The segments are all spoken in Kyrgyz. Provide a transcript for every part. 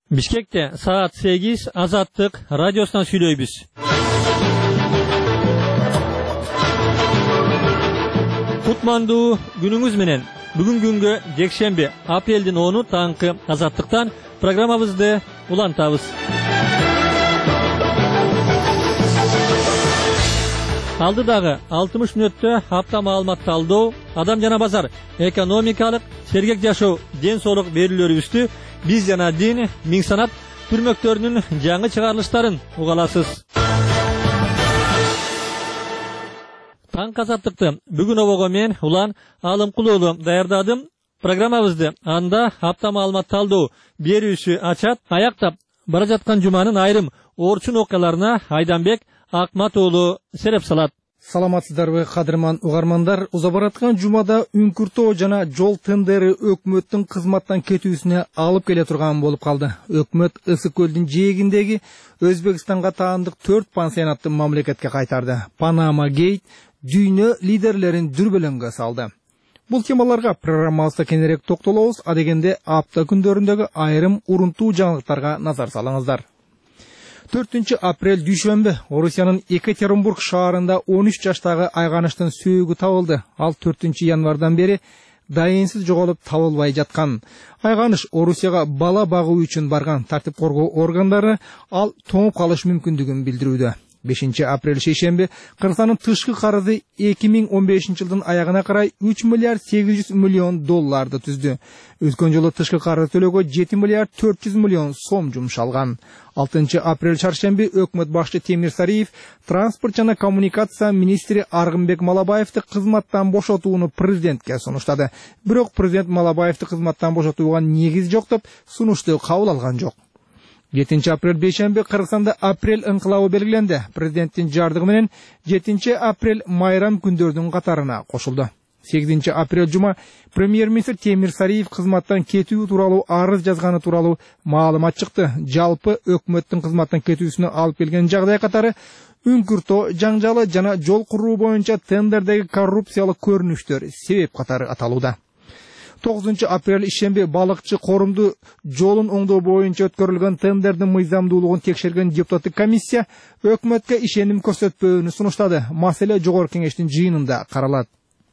Бишкекте саат 8 Азаттык радиосунан сүйлөйбүз. Кутмандуу күнүңүз менен. Бүгүн күнгө жекшемби, апрелдин 10-у таңкы Азаттыктан программабызды улантабыз. Алдыдагы 60 мүнөттө апта маалымат талдоо, адам жана базар, экономикалык, сергек жашоо, ден соолук берүүлөрүбүздү биз жана дин, миң санат түрмөктөрүнүн жаңы чыгарылыштарын угаласыз. Таңкы Азаттыкты бүгүн обого мен Улан Алымкулуулу даярдадым. Программабызды анда апта маалымат талдоо берүүсү ачат. Аяктап бара жаткан жуманын айрым орчун окуяларына Айданбек Акмат уулу сереп салат. Саламатсыздарбы, кадырман угармандар. Уза бараткан жумада үңкүртөө жана жол тендери өкмөттүн кызматтан кетүүсүнө алып келе турган болуп калды. Өкмөт Ысык көлдүн жээгиндеги Өзбекстанга таандык 4 пансионатты мамлекетке кайтарды. Панама Гейт дүйнө лидерлерин дүрбөлөңгө салды. Бул темаларга программабызда кененирээк токтолобуз, а дегенде апта күндөрүндөгү айрым урунтуу жаңылыктарга назар салыңыздар. 4 апрель дүйшөмбү Орусиянын Екатеринбург шаарында 13 жаштагы айганыштын сөөгү табылды. Ал 4 январдан бери дайынсыз жоголуп табылбай жаткан. Айганыш Орусияга бала багуу үчүн барган. Тартип коргоо органдары ал тоңуп калыш мүмкүндүгүн билдирүүдө. 5 апрель шейшемби Кыргызстандын тышкы карызы 2015 жылдын аягына карай 3 миллиард 800 миллион долларды түздү. Өткөн жылы тышкы карыз төлөөгө 7 миллиард 400 миллион сом жумшалган. 6 апрель чаршемби өкмөт башчы Темир Сариев транспорт жана коммуникация министри Аргынбек Малабаевди кызматтан бошотууну президентке сунуштады. Бирок президент Малабаевди кызматтан бошотууга негиз жок деп сунушту кабыл алган жок. 7 апрель бейшемби Кыргызстанда апрель ыңкылабы белгиленди. Президенттин жардыгы менен 7 апрель майрам күндөрдүн катарына кошулду. 8 апрель жума премьер-министр Темир Сариев кызматтан кетүү тууралуу арыз жазганы тууралуу маалымат чыкты. Жалпы өкмөттүн кызматтан кетүүсүнө алып келген жагдай катары үңкүртөө жаңжалы жана жол куруу боюнча тендердеги коррупциялык көрүнүштөр себеп катары аталууда. 9 апрель ишемби балыкчы корумду жолун оңдоо боюнча өткөрүлгөн тендердин мыйзамдуулугун текшерген депутаттык комиссия өкмөткө ишеним көрсөтпөөнү сунуштады. Маселе жогорку кеңештин жыйынында каралат.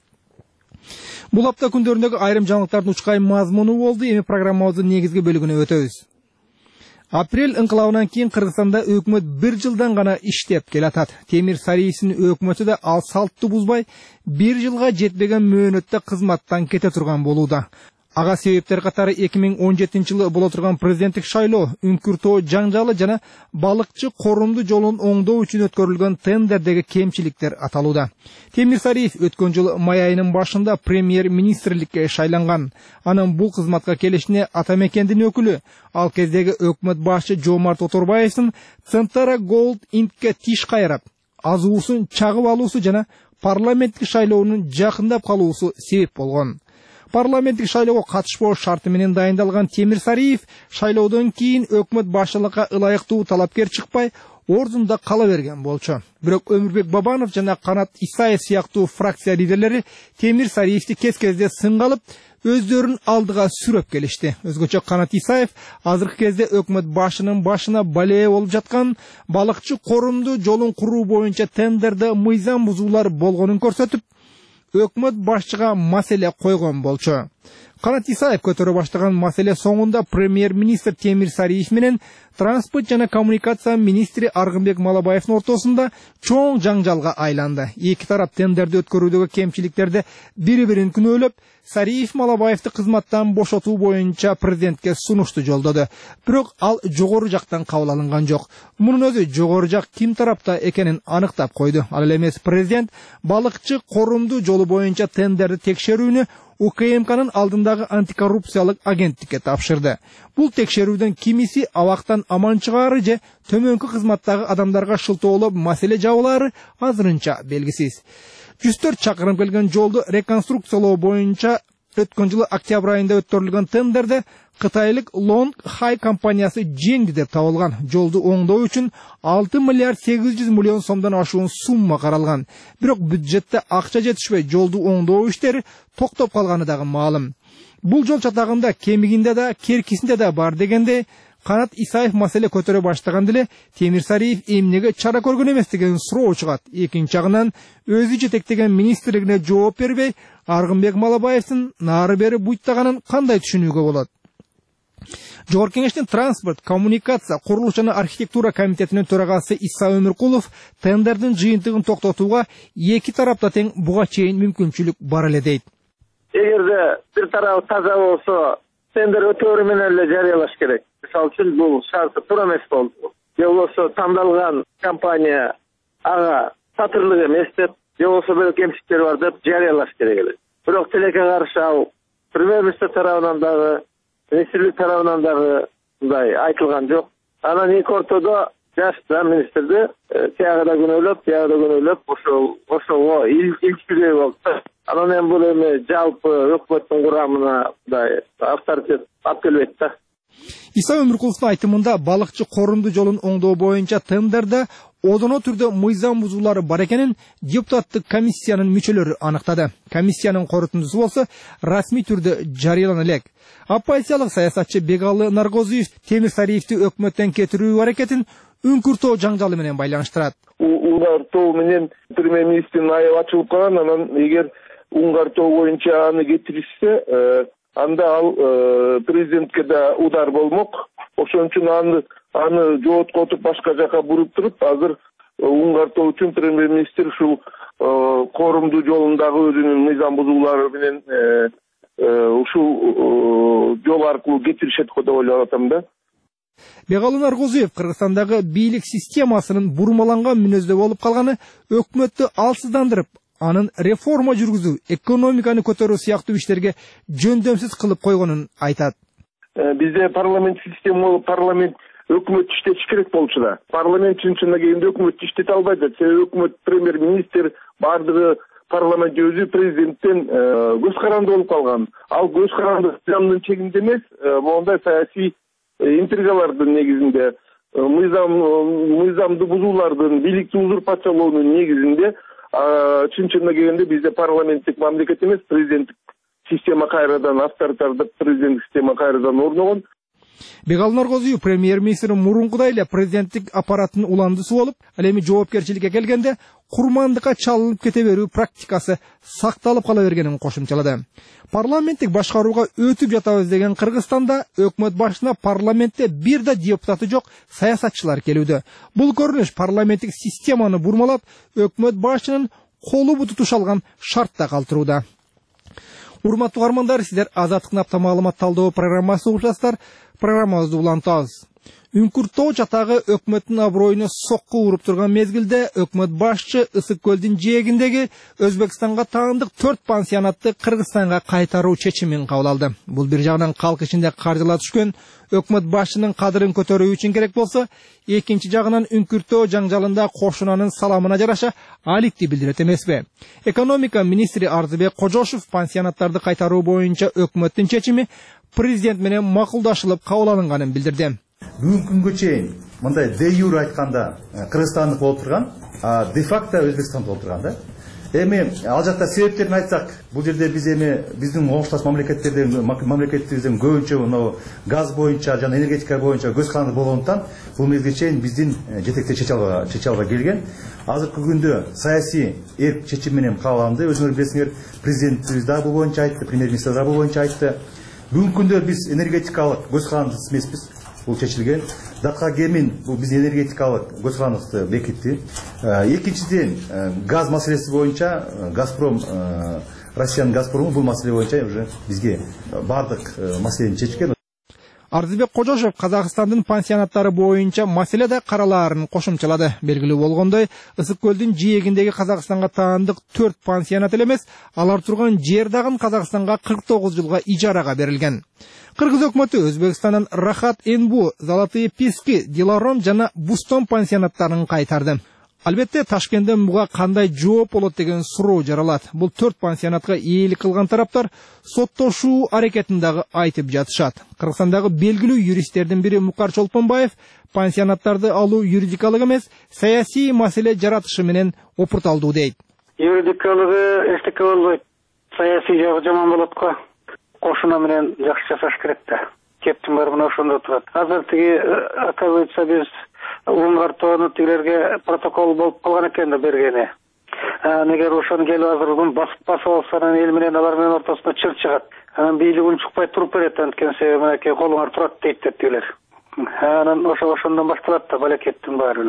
Бул апта күндөрүндөгү айрым жаңылыктардын учкай мазмуну болду. Эми программабыздын негизги бөлүгүнө өтөбүз. Апрель ыңкылабынан кийин Кыргызстанда өкмөт 1 жылдан гана иштеп келатат. Темир Сариевдин өкмөтү да ал салтты бузбай 1 жылга жетпеген мөөнөттө кызматтан кете турган болууда. Ага себептер катары 2017 жылы боло турган президенттик шайлоо, үңкүртөө жаңжалы жана балыкчы корумду жолун оңдоо үчүн өткөрүлгөн тендердеги кемчиликтер аталууда. Темир Сариев өткөн жылы май айынын башында премьер-министрликке шайланган. Анын бул кызматка келишине ата мекендин өкүлү, ал кездеги өкмөт башчы Жомарт Оторбаевдин Центара Голд Интке тиш кайрап, азуусун чагып алуусу жана парламенттик шайлоонун жакындап калуусу себеп болгон. Парламенттик шайлоого катышпоо шарты менен дайындалган Темир Сариев шайлоодон кийин өкмөт башчылыкка ылайыктуу талапкер чыкпай, ордунда кала берген болчу. Бирок Өмүрбек Бабанов жана Канат Исаев сыяктуу фракция лидерлери Темир Сариевди кез-кезде сынга алып, өздөрүн алдыга сүрөп келишти. Өзгөчө Канат Исаев азыркы кезде өкмөт башчынын башына балее болуп жаткан балыкчы корумду жолун куруу боюнча тендерде мыйзам бузуулар болгонун көрсөтүп, өкмөт башчыга маселе койгон болчу. Канат Исаев көтөрө баштаган маселе соңунда премьер-министр Темир Сариев менен транспорт жана коммуникация министри Аргынбек Малабаевдин ортосунда чоң жаңжалга айланды. Эки тарап тендерди өткөрүүдөгү кемчиликтерди бири-бирин күнөөлөп, Сариев Малабаевди кызматтан бошотуу боюнча президентке сунушту жолдоду. Бирок ал жогору жактан кабыл алынган жок. Мунун өзү жогору жак ким тарапта экенин аныктап койду. Ал эмес президент балыкчы корумду жолу боюнча тендерди текшерүүнү УКМКнын алдындагы антикоррупциялык агенттикке тапшырды. Бул текшерүүдөн кимиси абактан аман чыгаары же төмөнкү кызматтагы адамдарга шылтоолоп маселе жабылаары азырынча белгисиз. 104 чакырым келген жолду реконструкциялоо боюнча өткөн жылы октябрь айында өткөрүлгөн тендерде Кытайлык Long Hai компаниясы жеңди деп табылган. Жолду оңдоо үчүн 6 миллиард 800 миллион сомдон ашуун сумма каралган. Бирок бюджетте акча жетишпей, жолду оңдоо иштери токтоп калганы дагы маалым. Бул жол чатагында кемигинде да, керкисинде да бар дегенде, Канат Исаев маселе көтөрө баштаганда эле Темирсариев эмнеге чара көргөн эмес деген суроо чыгат. Экинчи жагынан өзү жетектеген министрлигине жооп бербей, Аргынбек Малабаевдин нары бери буйттаганын кандай түшүнүүгө болот? Жогорку Кеңештин транспорт, коммуникация, курулуш жана архитектура комитетинин төрагасы Иса Өмүркулов тендердин жыйынтыгын токтотууга эки тарапта тең буга чейин мүмкүнчүлүк бар эле дейт. Эгерде бир тарабы таза болсо, тендер өтөөрү менен эле жарыялаш керек. Мисалы үчүн бул шарты туура эмес болду. Же болбосо тандалган компания ага татырлык эмес деп, же болбосо бир кемчиликтер бар деп жарыялаш керек эле. Бирок тилекке каршы ал премьер-министр тарабынан дагы, министрлик тарабынан дагы мындай айтылган жок. Анан эки ортодо жаш министрди тияга да күнөөлөп, тияга да күнөөлөп, ошого илчилдей болду. Анан эми бул эми жалпы өкмөттүн курамына мындай авторитет алып келбейт да. Иса Өмүркуловдун айтымында балыкчы корунду жолун оңдоо боюнча тендерде одоно түрдө мыйзам бузуулары бар экенин депутаттык комиссиянын мүчөлөрү аныктады. Комиссиянын корутундусу болсо расмий түрдө жарыялана элек. Оппозициялык саясатчы Бегалы Наргозиев Темирсариевди өкмөттөн кетирүү аракетин үңкүртөө жаңжалы менен байланыштырат. Уңгартоо менен премьер-министрдин айыбы ачылып калган, анан эгер уңгартоо боюнча аны кетиришсе, анда ал президентке да удар болмок. Ошон үчүн аны жооткотуп башка жака буруп туруп, азыр уңгартуу үчүн премьер-министр ушул корумду жолундагы өзүнүн мыйзам бузуулары менен ушул жол аркылуу кетиришет го деп ойлоп атам да. Бегалы Наргозиев Кыргызстандагы бийлик системасынын бурмаланган мүнөздө болуп калганы өкмөттү алсыздандырып, анын реформа жүргүзүү, экономиканы көтөрүү сыяктуу иштерге жөндөмсүз кылып койгонун айтат. Бизде парламент система болуп, парламент өкмөт иштетиш керек болчу да. Парламент чынында келгенде өкмөт иштете албайт. Себеби өкмөт премьер-министр бардыгы парламент өзү президенттен көз каранды болуп калган. Ал көз каранды мыйзамдын чегинде эмес, мондай саясий интригалардын негизинде, мыйзамды бузуулардын, бийликти узурпациялоонун негизинде чынында келгенде бизде парламенттик мамлекет эмес, президенттик система кайрадан, авторитардык президенттик система кайрадан орногон. Бегалы Наргозиев премьер-министрдин мурункудай эле президенттик аппараттын уландысы болуп, ал эми жоопкерчиликке келгенде курмандыкка чалынып кете берүү практикасы сакталып кала бергенин кошумчалады. Парламенттик башкарууга өтүп жатабыз деген Кыргызстанда өкмөт башына парламентте бир да депутаты жок саясатчылар келүүдө. Бул көрүнүш парламенттик системаны бурмалап, өкмөт башчынын колу буту тушалган шартта калтырууда. Урматтуу угармандар, сиздер Азаттыктын апта маалымат талдоо программасы угушасыздар. Программабызды улантабыз. Үңкүртөө жатагы өкмөттүн аброюна сокку уруп турган мезгилде өкмөт башчы Ысык көлдүн жээгиндеги Өзбекстанга таандык 4 пансионатты Кыргызстанга кайтаруу чечимин кабыл алды. Бул бир жагынан калк ичинде каржылар түшкөн өкмөт башчынын кадырын көтөрүү үчүн керек болсо, экинчи жагынан үңкүртөө жаңжалында кошунанын саламына жараша аликти билдирет эмеспи? Экономика министри Арзыбек Кожошов пансионаттарды кайтаруу боюнча өкмөттүн чечими президент менен макулдашылып кабыл алынганын билдирди. Бүгүнкү күнгө чейин мындай де юр айтканда Кыргызстандык болуп турган, де факто Өзбекстандык болуп турган да. Эми ал жакта себептерин айтсак, бул жерде биз биздин оңушташ мамлекетибизден көбүнчө мына газ боюнча жана энергетика боюнча көз каранды болгондуктан бул мезгилге чейин биздин жетектер чече албай келген. Азыркы күндө саясий эрк чечим менен кабыл алынды. Өзүңөр билесиңер, президентибиз да бул боюнча айтты, премьер-министр да бул боюнча айтты. Бүгүнкү күндө биз энергетикалык көз карандысыз эмеспиз. Бул чечилген. Датка Гемин бул биз энергетикалык көз карандыкты бекитти. Экинчиден газ маселеси боюнча Газпром, Россиянын Газпрому бул маселе боюнча уже бизге бардык маселени чечкен. Арзыбек Кожошов Казакстандын пансионаттары боюнча маселе да каралаарын кошумчалады. Белгилүү болгондой, Ысык көлдүн жээгиндеги Казакстанга таандык 4 пансионат эле эмес, алар турган жер дагы Казакстанга 49 жылга ижарага берилген. Кыргыз өкмөтү Өзбекстандын Рахат Энбу, Золотые Пески, Диларом жана Бустон пансионаттарын кайтарды. Албетте Ташкенттен буга кандай жооп болот деген суроо жаралат. Бул 4 пансионатка ээлик кылган тараптар соттошуу аракетин дагы айтып жатышат. Кыргызстандагы белгилүү юристтердин бири Мукар Чолпонбаев пансионаттарды алуу юридикалык эмес, саясий маселе жаратышы менен опурталдуу дейт. Юридикалыгы эчтеке болбойт. Саясий жагы жаман болот го. Кошуна менен жакшы жашаш керек да. кептин баары мына ошондо турат. Азыр тиги оказывается биз Унгартоону тигилерге протокол болуп калган экен да бергени. Эгер ошону келип азыр басып алса, анан эл менен алар менен ортосуна чыр чыгат. Анан бийлик унчукпай туруп берет, анткени себеби мынакей колуңар турат дейт тигилер. Анан ошондон башталат да балекеттин баары.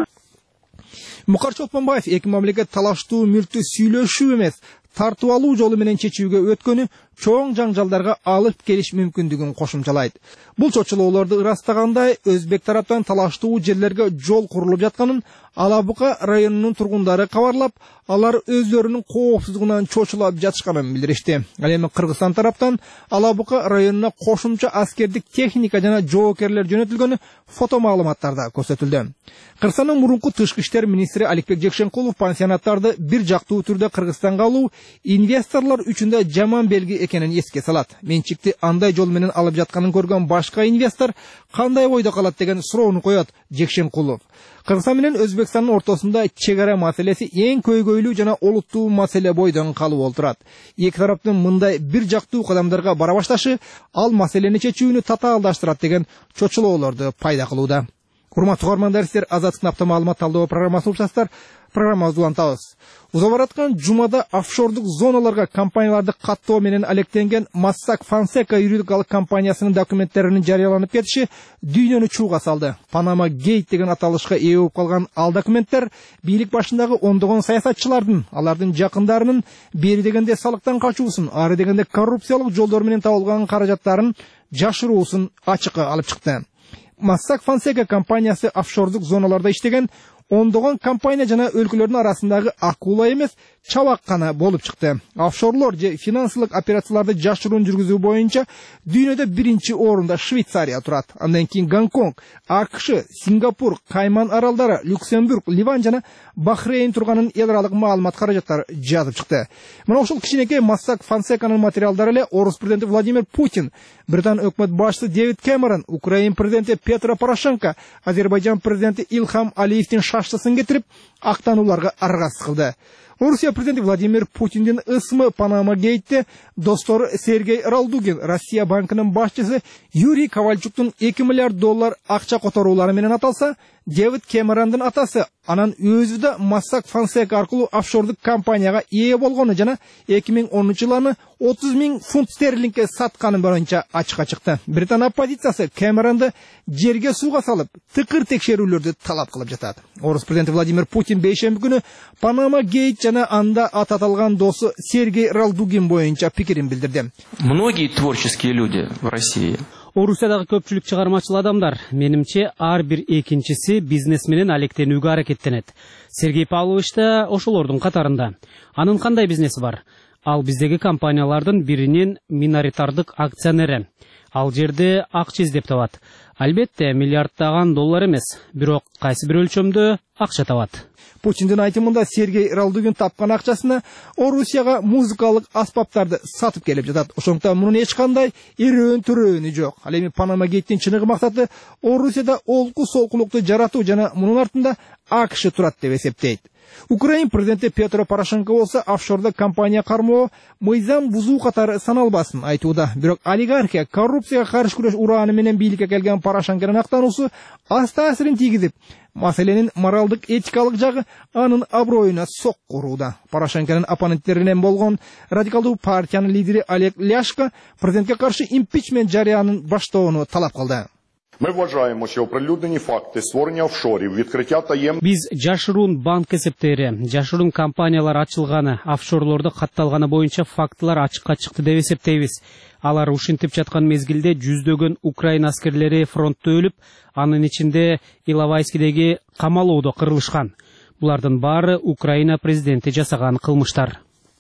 Мукар Чолпонбаев эки мамлекет талаштуу мүлктү сүйлөшүү эмес, тартып алуу жолу менен чечүүгө өткөнү чоң жаңжалдарга алып келиш мүмкүндүгүн кошумчалайт. Бул чочулоолорду ырастагандай өзбек тараптан талаштуу жерлерге жол курулуп жатканын Алабука районунун тургундары кабарлап, алар өздөрүнүн коопсуздугунан чочулап жатышканын билдиришти. Ал эми Кыргызстан тараптан Алабука районуна кошумча аскердик техника жана жоокерлер жөнөтүлгөнү фото маалыматтарда көрсөтүлдү. Кыргызстандын мурунку тышкы иштер министри Аликбек Жекшенкулов пансионаттарды бир жактуу түрдө Кыргызстанга алуу инвесторлор үчүн да жаман белги экенин эске салат. Менчикти андай жол менен алып жатканын көргөн башка инвестор кандай ойдо калат деген суроону коет Жекшенкулов. Кыргызстан менен Өзбекстандын ортосунда чек ара маселеси эң көйгөйлүү жана олуттуу маселе бойдон калып олтурат. Эки тараптын мындай бир жактуу кадамдарга бара башташы ал маселени чечүүнү татаалдаштырат деген чочулоолорду пайда кылууда. Урматтуу угармандар, сиздер Азаттыктын апта маалымат талдоо программасын угушасыздар. Программабызды улантабыз. Узап бараткан жумада офшордук зоналарга компанияларды каттоо менен алектенген Mossack Fonseca юридикалык компаниясынын документтеринин жарыяланып кетиши дүйнөнү чууга салды. Panama Gate деген аталышка ээ болуп калган ал документтер бийлик башындагы ондогон саясатчылардын, алардын жакындарынын бери дегенде салыктан качуусун, ары дегенде коррупциялык жолдор менен табылган каражаттарын жашыруусун ачыкка алып чыкты. Mossack Fonseca компаниясы офшордук зоналарда иштеген ондогон компания жана өлкөлөрдүн арасындагы акула эмес, чабак гана болуп чыкты. Офшорлор же финансылык операцияларды жашыруун жүргүзүү боюнча дүйнөдө биринчи орунда Швейцария турат. Андан кийин Гонконг, АКШ, Сингапур, Кайман аралдары, Люксембург, Ливан жана Бахрейн турганын эл аралык маалымат каражаттары жазып чыкты. Мына ошол кичинекей Mossack Fonsecanын материалдары эле орус президенти Владимир Путин, Британ өкмөт башчысы Дэвид Кэмерон, Украин президенти Петро Порошенко, Азербайджан президенти Илхам Алиевдин шаштысын кетирип, актанууларга аргасыз кылды. Орусия президенти Владимир Путиндин ысмы Panama Gate'те достору Сергей Ралдугин, Россия банкынын башчысы Юрий Ковальчуктун $2 миллиард акча которуулары менен аталса, Дэвид Кэмерондун атасы анан өзү да Mossack Fonseca аркылуу офшордук компанияга ээ болгону жана 2010-жылы 30 000 фунт стерлингке сатканы боюнча ачыкка чыкты. Британ оппозициясы Кэмеронду жерге сууга салып, тыкыр текшерүүлөрдү талап кылып жатат. Орус президенти Владимир Путин бейшемби күнү Panama Gate жана анда аталган досу Сергей Ралдугин боюнча пикирин билдирди. Многие творческие люди в России. Орусиядагы көпчүлүк чыгармачыл адамдар, менимче, ар бир экинчиси бизнес менен алектенүүгө аракеттенет. Сергей Павлович да ошолордун катарында. Анын кандай бизнеси бар? Ал биздеги компаниялардын биринин миноритардык акционери. Ал жерде акча издеп табат. Албетте, миллиарддаган доллар эмес, бирок кайсы бир өлчөмдө акча табат. Путиндин айтымында Сергей Ралдугин тапкан акчасына Орусияга музыкалык аспаптарды сатып келип жатат. Ошондуктан мунун эч кандай төрөөнү жок. Ал эми Panama Gate'тин чыныгы максаты Орусияда олку солкулукту жаратуу жана мунун артында АКШ турат деп эсептейт. Украин президенти Петро Порошенко болсо офшордо компания кармоо мыйзам бузуу катары саналбасын айтууда. Бирок олигархия, коррупцияга каршы күрөш урааны менен бийликке келген Порошенконун актануусу аз таасирин тийгизип, маселенин моралдык этикалык жагы анын аброюна сокку урууда. Порошенконун оппоненттеринен болгон радикалдуу партиянын лидери Олег Ляшко президентке каршы импичмент жарыянын баштоону талап кылды. Ми вважаємо, що оприлюднені факти створення офшорів, відкриття таємних... Биз жашыруун банк эсептери, жашыруун компаниялар ачылганы, офшорлордо катталганы боюнча фактылар ачыкка чыкты деп эсептейбиз. Алар ушинтип жаткан мезгилде жүздөгөн Украин аскерлери фронтто өлүп, анын ичинде Иловайскидеги камалоодо кырылышкан. Булардын баары Украина президенти жасаган кылмыштар.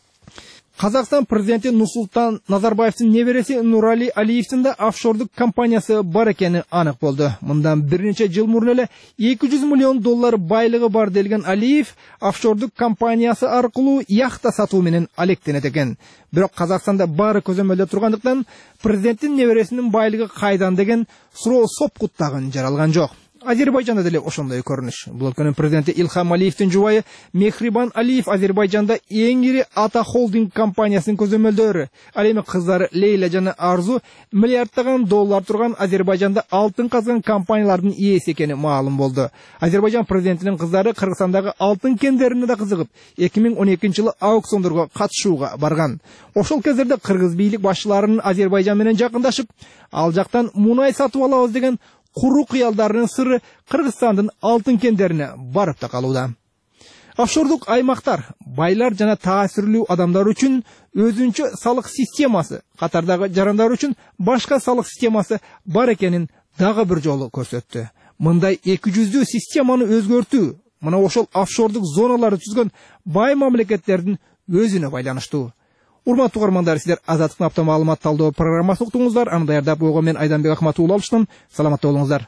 Казакстан президенти Нурсултан Назарбаевдин небереси Нурали Алиевдин да офшордук компаниясы бар экени анык болду. Мындан бир нече жыл мурун эле $200 миллион байлыгы бар делген Алиев офшордук компаниясы аркылуу яхта сатуу менен алектенет экен. Бирок Казакстанда баары көзөмөлдө тургандыктан президенттин небересинин байлыгы кайдан деген суроо сопкуттагын жаралган жок. Азербайжанда деле ошондой көрүнүш. Бул өлкөнүн президенти Илхам Алиевдин жубайы Мехрибан Алиев Азербайжанда эң ири Ата холдинг компаниясынын көзөмөлдөрү. Ал эми кыздары Лейла жана Арзу миллиарддаган доллар турган Азербайжанда алтын казган компаниялардын ээси экени маалым болду. Азербайжан президентинин кыздары Кыргызстандагы алтын кендерине да кызыгып, 2012-жылы аукциондорго катышууга барган. Ошол кездерде кыргыз бийлик башчыларынын Азербайжан менен жакындашып, ал жактан мунай сатып алабыз деген куру кыялдарынын сыры Кыргызстандын алтын кендерине барып да калууда. Офшордук аймактар байлар жана таасирлүү адамдар үчүн өзүнчө салык системасы, катардагы жарандар үчүн башка салык системасы бар экенин дагы бир жолу көрсөттү. Мындай 200 системаны өзгөртүү мына ошол офшордук зоналарды түзгөн бай мамлекеттердин өзүнө байланыштуу. Урматтуу угармандар, силер Азаттыктын апта маалымат талдоо программасын уктуңуздар. Аны даярдап койгон мен Айданбек Акматуулу алыштым. Саламатта болуңуздар.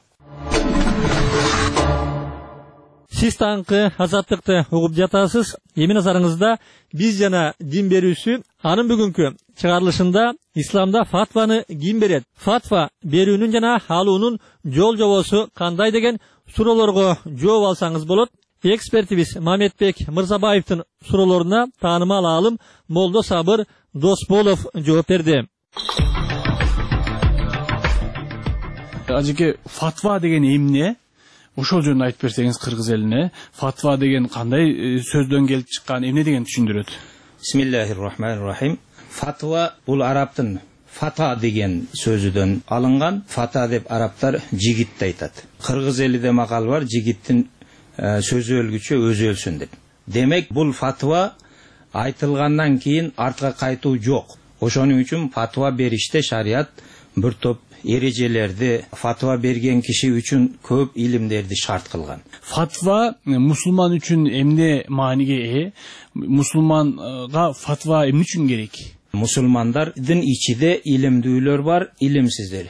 Сиз таңкы Азаттыкты угуп жатасыз. Эми назарыңызда биз жана дин берүүсү анын бүгүнкү чыгарылышында исламда фатваны ким берет? Фатва берүүнүн жана алуунун жол жобосу кандай деген суроолорго жооп алсаңыз болот. Экспертибиз Мамедбек Мырзабаевдин суроолоруна таанымал аалым Молдо Сабыр Досболов жооп берди. Ажеке, фатва деген эмне? Ошол жөнүндө айтып берсеңиз кыргыз элине. Фатва деген кандай сөздөн келип чыккан, эмне деген түшүндүрөт? Бисмиллахир-рахманир-рахим. Фатва бул араптын фата деген сөзүдөн алынган. Фата деп араптар жигитти айтат. Кыргыз элиде макал бар, жигиттин сөзү өлгүчө өзү өлсүн деп. Демек бул фатва айтылгандан кийин артка кайтуу жок. Ошонун үчүн фатва бериште шарият бир топ эрежелерди, фатва берген киши үчүн көп илимдерди шарт кылган. Фатва мусулман үчүн эмне мааниге ээ? Мусулманга фатва эмне үчүн керек? Мусулмандардын ичиде илимдүүлөр бар, илимсиздер.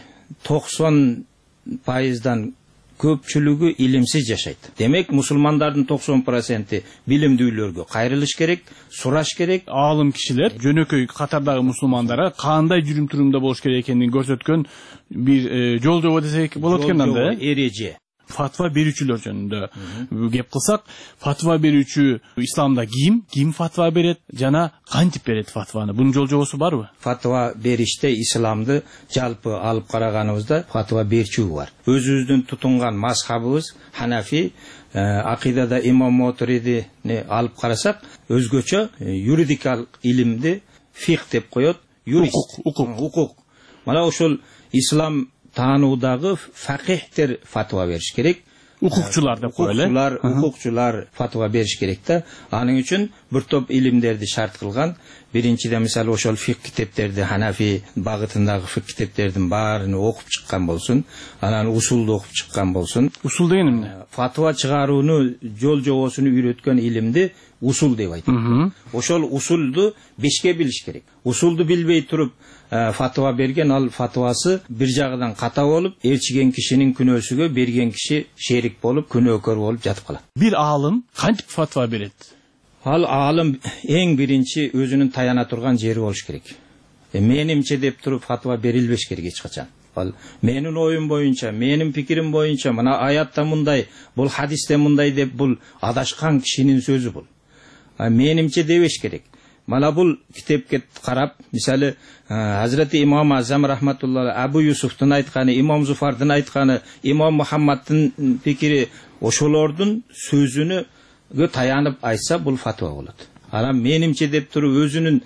90%дан көпчүлүгү илимсиз жашайт. Демек мусулмандардын 90% билимдүүлөргө кайрылыш керек, сураш керек. Аалым кишилер жөнөкөй катардагы мусулмандарга кандай жүрүм турумда болуш керек экенин көрсөткөн бир жол жобо десек болот экен анда. Эреже. Фатва берүүчүлөр жөнүндө кеп кылсак, фатва берүүчү исламда ким фатва берет жана кантип берет фатваны? Бунун жол жобосу барбы? Фатва бериште исламды жалпы алып караганыбызда фатва берүүчү бар. Өзүбүздүн тутунган мазхабыбыз Ханафи, акидада имам Моторидини алып карасак, өзгөчө юридикалык илимди фих деп коет, юрист, укук. Мана ошол ислам таануудагы факихтер фатва бериш керек. Укукчулар деп коелу. Укукчулар фатва бериш керек да. Анын үчүн бир топ илимдерди шарт кылган. Биринчиден мисалы ошол фик китептерди, Ханафи багытындагы фик китептердин баарын окуп чыккан болсун. Анан усулду окуп чыккан болсун. Усул деген эмне? Фатва чыгарууну жол жобосуну үйрөткөн илимди усул деп айтат. Ошол усулду бешке билиш керек. Усулду билбей туруп фатва берген, ал фатвасы бир жагынан ката болуп, ээрчиген кишинин күнөөсүгө берген киши шерик болуп, күнөөкөр болуп жатып калат. Бир аалым кантип фатва берет? Ал аалым эң биринчи өзүнүн таяна турган жери болуш керек. Менимче деп туруп фатва берилбеш керек эч качан. Ал менин оюм боюнча, менин пикирим боюнча, мына аятта мындай, бул хадисте мындай деп бул адашкан кишинин сөзү бул. Менимче дебеш керек. Мана бул китепке карап, мисалы Hazreti İmam Azam rahmetullahi Abu Yusuf'tun aytkаны, İmam Zufardın aytkаны, İmam Muhammad'ın fikiri oşolordun sözünü tayanıp aytsa bul fatva bolot. Ana menimçe dep turup özünün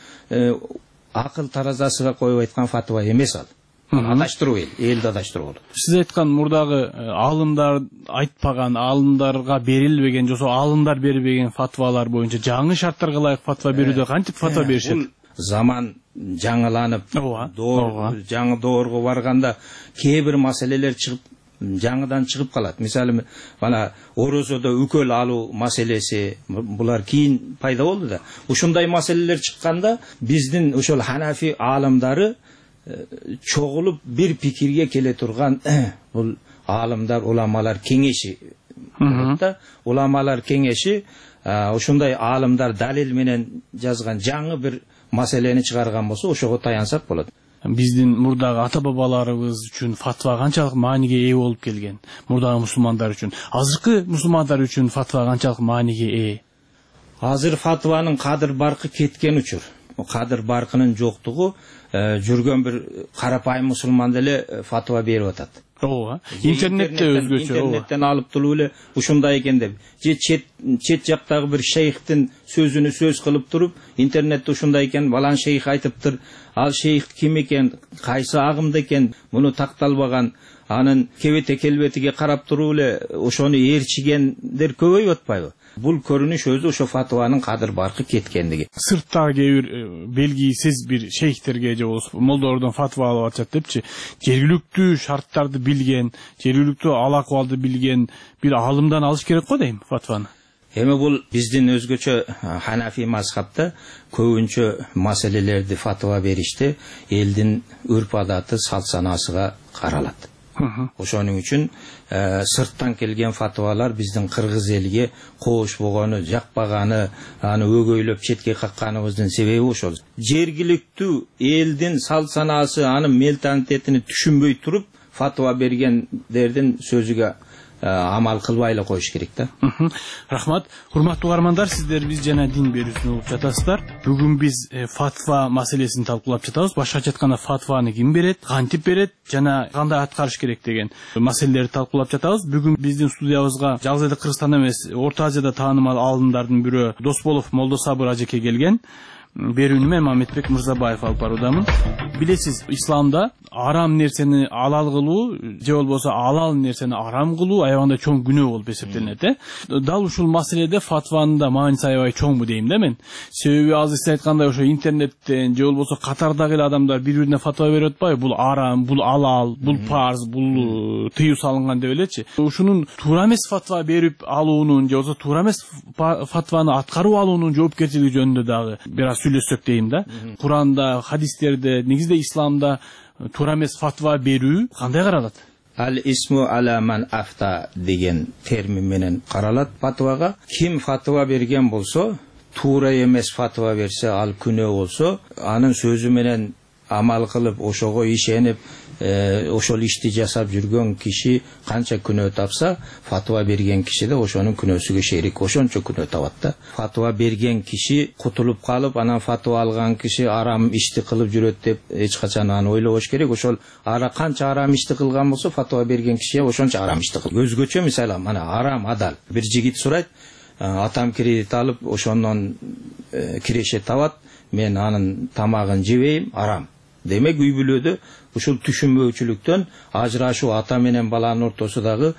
akıl tarazasıga koyup aytkан fatva emес ал. Адаштыруу элди адаштыруу болот. Сиз айткан мурдагы аалымдар айтпаган, аалымдарга берилбеген, жосо аалымдар бербеген фатвалар боюнча жаңы шарттарга ылайык фатва берүүдө кантип фатва беришет? Заман жаңыланып, жаңы доорго барганда кээ бир маселелер чыгып, жаңыдан чыгып калат. Мисалы, мана орозодо үкөл алуу маселеси, булар кийин пайда болду да. Ушундай маселелер чыкканда биздин ошол Ханафи аалымдары чогулуп бир пикирге келе турган бул аалымдар, уламалар кеңеши. Уламалар кеңеши ошондой аалымдар далил менен жазган жаңы бир маселени чыгарган болсо, ошого таянсак болот. биздин мурдагы ата бабаларыбыз үчүн фатва канчалык мааниге ээ болуп келген, мурдагы мусулмандар үчүн, азыркы мусулмандар үчүн фатва канчалык мааниге ээ? Азыр фатванын кадыр баркы кеткен учур. Кадыр баркынын жоктугу жүргөн бир карапайым мусулман деле фатва берип атат. Ооба. Интернетте өзгөчө. Интернеттен алып тулуу эле ушундай экен деп. Же чет жактагы бир шейхтин сөзүнү сөз кылып туруп, интернетте ушундай экен, балан шейх айтыптыр. Ал шейх ким экен, кайсы агымда экен, муну такталбаган, анын кебете келбетиге карап туруп эле ошону ээрчигендер көбөйүп атпайбы? Бул көрүнүш өзү ошо фатванын кадыр баркы кеткендиги. Сырттагы кээ бир белгисиз бир шейхтерге же болбосо молдордон фатва алып атышат депчи, жергиликтүү шарттарды билген, жергиликтүү ал акыбалды билген бир алымдан алыш керек го дейм фатваны. Эми бул биздин өзгөчө Ханафи мазхабта көбүнчө маселелерди фатва бериште элдин үрп адаты, салт санасыга каралат. Ошонун үчүн сырттан келген фатвалар биздин кыргыз элиге кош болгону, жакпаганы, аны өгөйлөп четке какканыбыздын себеби ошол. Жергиликтүү элдин салт санасы, анын менталитетин түшүнбөй туруп фатва бергендердин сөзүгө амал кылбай эле коюш керек да. Рахмат. Урматтуу угармандар, сиздер биз жана дин берүүсүн угуп жатасыздар. Бүгүн биз фатва маселесин талкуулап жатабыз. Башкача айтканда фатваны ким берет, кантип берет жана кандай аткарыш керек деген маселелерди талкуулап жатабыз. Бүгүн биздин студиябызга жалгыз эле Кыргызстанда эмес, Орто Азияда таанымал алымдардын бирөө Досболов Молдосабыр ажеке келген. Берүүнү мен Мамедбек Мырзабаев алып баруудамын. Билесиз, исламда арам нерсени алал кылуу же болбосо алал нерсени арам кылуу аябаганда чоң күнөө болуп эсептелинет. Дал ушул маселеде фатванын да мааниси аябай чоңбу дейм да мен. Себеби азыр сиз айткандай ошо интернеттен же болбосо катардагы эле адамдар бири-бирине фатва берип атпайбы? Бул арам, бул алал, бул парз, бул тыюу салынган деп элечи. Ушунун туура эмес фатва берип алуунун же болбосо туура эмес фатваны аткарып алуунун жоопкерчилиги жөнүндө дагы бир сүйлөшсөк дейм да. Куранда, хадистерде, негизде исламда туура эмес фатва берүү кандай каралат? Ал исму ала ман афта деген термин менен каралат фатвага. Ким фатва берген болсо, туура эмес фатва берсе, ал күнөө болсо, анын сөзү менен амал кылып, ошого ишенип, ошол ишти жасап жүргөн киши канча күнөө тапса, фатва берген киши да ошонун күнөөсүгө шерик, ошончо күнөө табат да. Фатва берген киши кутулуп калып, анан фатва алган киши арам ишти кылып жүрөт деп эч качан аны ойлобош керек. Ошол канча арам ишти кылган болсо, фатва берген киши ошончо арам ишти кылат. Өзгөчө мисалы, мана арам адал. Бир жигит сурайт, атам кредит алып, ошондон киреше табат, мен анын тамагын жебейм, арам. Демек үй бүлөдө ушул түшүнбөөчүлүктөн ажырашуу, ата менен баланын ортосундагы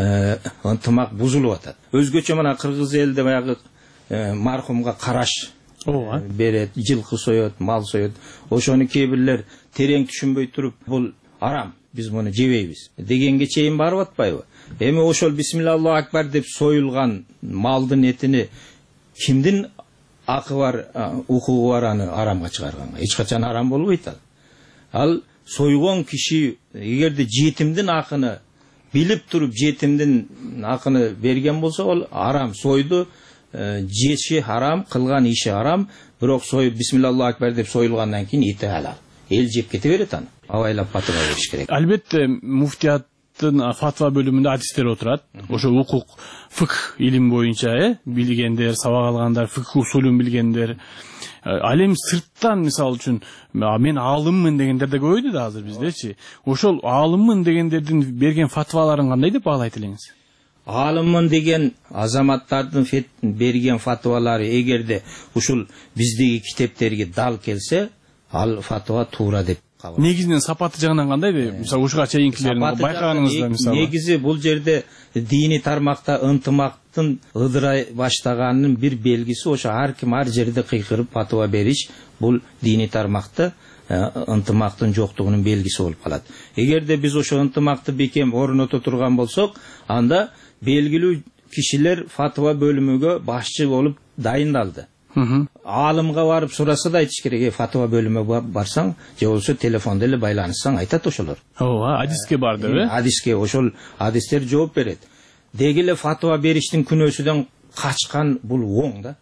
ынтымак бузулуп атат. Өзгөчө мына кыргыз элде баягы мархумга караш берет, жылкы соет, мал соет. Ошону кээ бирлер терең түшүнбөй туруп, бул арам, биз муну жебейбиз дегенге чейин барып атпайбы? Эми ошол бисмиллаху акбар деп союлган малдын этини кимдин акы бар, укугу бар аны арамга чыгарганга? Эч качан арам болбойт ал. Ал сойгон киши эгерде жетимдин акыны билип туруп жетимдин акыны берген болсо, ол арам. Сойду, жеши харам, кылган иши арам, бирок союп бисмиллаху акбар деп союлгандан кийин эти халал. Эл жеп кете берет аны. Абайлап фатва бериш керек. Албетте муфтияттын фатва бөлүмүндө адистер отурат. Ошо укук, фикх илим боюнча билгендер, сабак алгандар, фикх усулун билгендер. Ал эми сырттан, мисалы үчүн, мен аалыммын дегендер да көбөйдү да азыр биздечи. Ошол аалыммын дегендердин берген фатваларын кандай деп баалайт элеңиз? Аалыммын деген азаматтардын берген фатвалары эгерде ушул биздеги китептерге дал келсе, ал фатва туура деп кабыл. Негизинен сапаты жагынан кандай деп, мисалы ушуга чейинкилерин байкаганыңызда мисалы. Негизи бул жерде дини тармакта ынтымактын ыдырай баштаганынын бир белгиси ошо ар ким ар жерде кыйкырып фатва бериш, бул дини тармакта ынтымактын жоктугунун белгиси болуп калат. Эгерде биз ошо ынтымакты бекем орното турган болсок, анда белгилүү кишилер фатва бөлүмүгө башчы болуп дайындалды. Аалымга барып сураса да айтыш керек, фатва бөлүмүгө барсаң, же болсо телефондо эле байланышсаң айтат ошолор. Ооба, адиске бар деп, адиске ошол адистер жооп берет. Деги эле фатва бериштин күнөөсүдөн качкан бул оң да.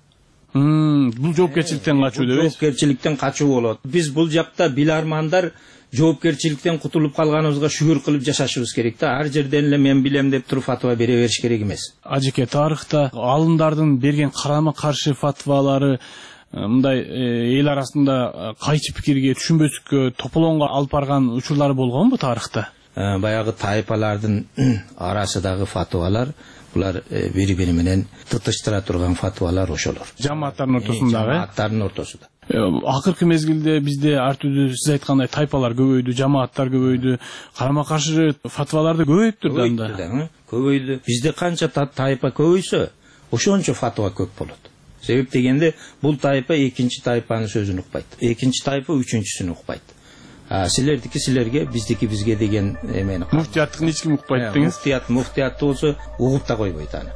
Бул жоопкерчиликтен качуу деп эсептейсиз? Жоопкерчиликтен качуу болот. Биз бул жакта билармандар жоопкерчиликтен кутулуп калганыбызга шүгүр кылып жашашыбыз керек да. Ар жерден эле мен билем деп туруп фатва бере бериш керек эмес. Ажеке, тарыхта алымдардын берген карама каршы фатвалары мындай эл арасында кайчы пикирге, түшүнбөстүккө, тополоңго алып барган учурлар болгонбу тарыхта? Баягы тайпалардын арасындагы фатвалар булар бири-бири менен тытыштыра турган фатвалар ошолор. Жамааттардын ортосундагы? Жамааттардын ортосунда. Акыркы мезгилде бизде ар түрдүү сиз айткандай тайпалар көбөйдү, жамааттар көбөйдү, карама каршы фатвалар да көбөйүп турду анда. Көбөйдү. Бизде канча тайпа көбөйсө, ошончо фатва көп болот. Себеп дегенде бул тайпа экинчи тайпанын сөзүн укпайт. Экинчи тайпа үчүнчүсүн укпайт. Силердики силерге, биздики бизге деген эмени. Муфтияттыкын эч ким укпайт деңиз? Муфтият болсо угуп да койбойт аны.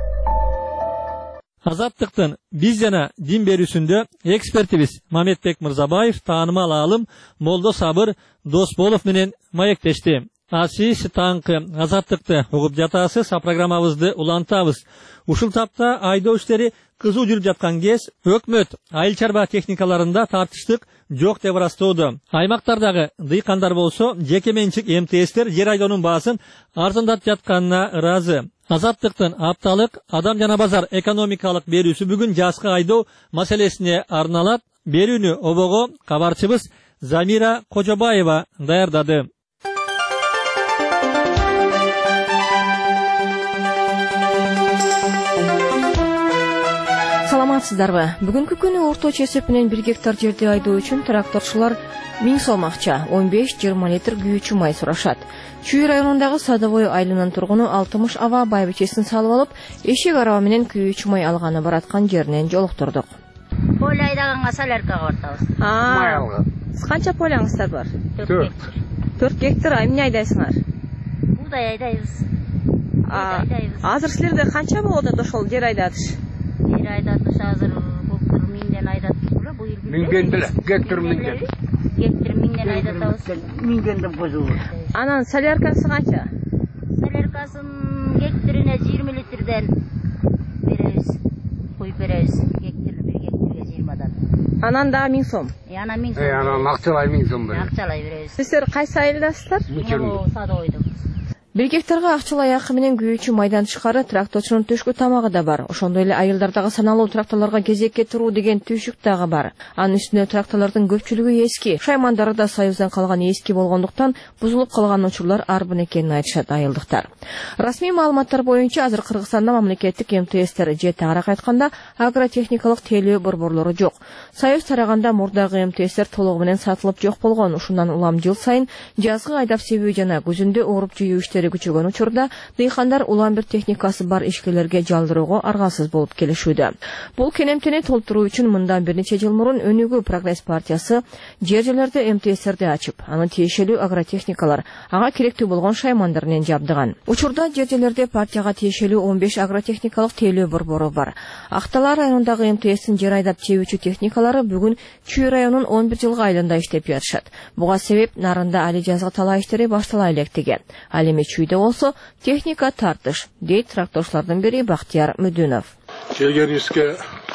Азаттыктын биз жана дин берүүсүндө экспертибиз Мамедбек Мырзабаев таанымал аалым Молдо Сабыр Досболов менен маектешти. Сиз таңкы азаттыкты угуп жатасыз, программабызды улантабыз. Ушул тапта айдоо иштери кызуу жүрүп жаткан кез өкмөт айыл чарба техникаларында тартыштык жок деп ырастоодо. Аймактардагы дыйкандар болсо жеке менчик МТСтер жер айдоонун баасын арзандатып жатканына ыраазы. Азаттыктын апталык адам жана базар экономикалык берүүсү бүгүн жазкы айдоо маселесине арналат. Берүүнү обого кабарчыбыз Замира Кожобаева даярдады. Саламатсыздарбы? Бүгүнкү күнү орточо эсеп менен 1 гектар жерди айдоо үчүн тракторчулар 1000 сом акча, 15-20 литр күйүүчү май сурашат. Чүй районундагы Садовой айылынын тургуну 60 аба байбичесин салып алып, эшек араба менен күйүүчү май алганы бараткан жеринен жолуктурдук. Поле айдаганга соляркага бартабыз. Май алган. Канча полеңиздер бар? 4 гектар. Эмне айдайсыңар? Буудай айдайбыз. Азыр силерде канча болот ошол жер айдатыш? Жер айдатыш азыр былтыр 1000ден айдаттык эле, бу эл 1000ден эле, гектар 1000ден. Гектар 1000ден айдатабыз. 1000ден бузуу. Анан соляркасы канча? Соляркасын гектарине 20 литрден беребиз. Куюп беребиз. Гектарга 20-дан. Анан да 1000 сом. Анан 1000 сом. Анан акчалай 1000 сом беребиз. Акчалай беребиз. Сиздер кайсы айылдасыздар? Садовойдо. 1 гектарга акчалай акы менен күйүүчү майдан тышкары тракторчунун төшкү тамагы да бар. Ошондой эле айылдардагы саналуу тракторлорго кезекке туруу деген түйшүк дагы бар. Анын үстүнө тракторлордун көпчүлүгү эски, шаймандары да Союздан калган эски болгондуктан бузулуп калган учурлар арбын экенин айтышат айылдыктар. Расмий маалыматтар боюнча азыр Кыргызстанда мамлекеттик МТСтер же тагыраак айтканда агротехникалык тейлөө борборлору жок. Союз тараганда мурдагы МТСтер толугу менен сатылып жок болгон. Ушундан улам жыл сайын жазгы айдап себүү жана күзүндө ооруп жүйүү иштери күчөгөн учурда дыйкандар улам бир техникасы бар ишкерлерге жалдырууга аргасыз болуп келишүүдө. Бул кенемтени толтуруу үчүн мындан бир нече жыл мурун Өнүгүү Прогресс партиясы жер-жерлерде МТСтерди ачып, аны тиешелүү агротехникалар, ага керектүү болгон шаймандар менен жабдыган. Учурда жер-жерлерде партияга тиешелүү 15 агротехникалык тейлөө борбору бар. Актала районундагы МТСтин жер айдап чебүүчү техникалары бүгүн Чүй районунун 11 жылгы айылында иштеп жатышат. Буга себеп нарында али жазгы талаа иштери баштала электиги. Ал эми Чүйдө болсо техника тартыш, дейт тракторчулардын бири Бактияр Мүдүнов. Келгенибизге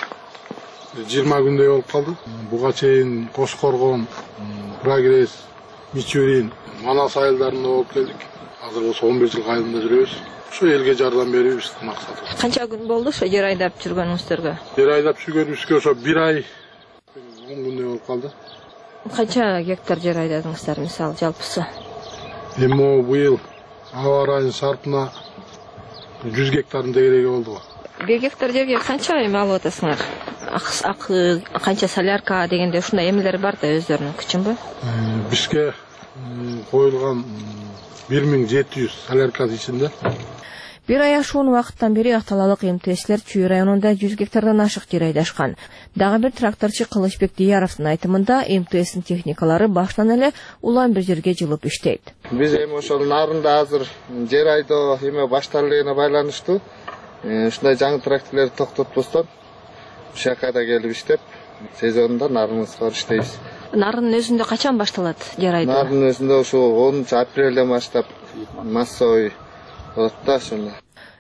20 күндөй болуп калды. Буга чейин Кош Коргон, Прогресс, Мичурин, Манас айылдарында болуп келдик. Азыр болсо 11 жыл айылында жүрөбүз. Ошо элге жардам берүү биздин максатыбыз. Канча күн болду ошо жер айдап жүргөнүңүздөргө? Жер айдап жүргөнүбүзгө ошо 1 ай 10 күндөй болуп калды. Канча гектар жер айдадыңыздар мисалы жалпысы? Эми быйыл аба ырайынын шартына 100 гектардын дегереги болду. 1 гектар жерге канча эме алып атасыңар? Акы, канча солярка дегенде ушундай эмелер бар да өздөрүнүн күчүнбү? Бизге коюлган 1700 солярка ичинде. Bir ай ашуун убакыттан бери Акталалык МТСлер Чүй районунда 100 гектардан ашык жер айдашкан. Дагы бир тракторчу Кылычбек Дияровдун айтымында МТСтин техникалары баштан эле улам бир жерге жылып иштейт. Биз эми ошол нарында азыр жер айдоо эме башталгына байланыштуу. Ушундай жаңы тракторлорду токтотпостон ушака да келип иштеп, сезонунда нарыбызга иштейбиз. Нарынын өзүндө качан башталат жер айдоо? Нарынын өзүндө ошо 10 апрелден баштап массовый болот да ошондо.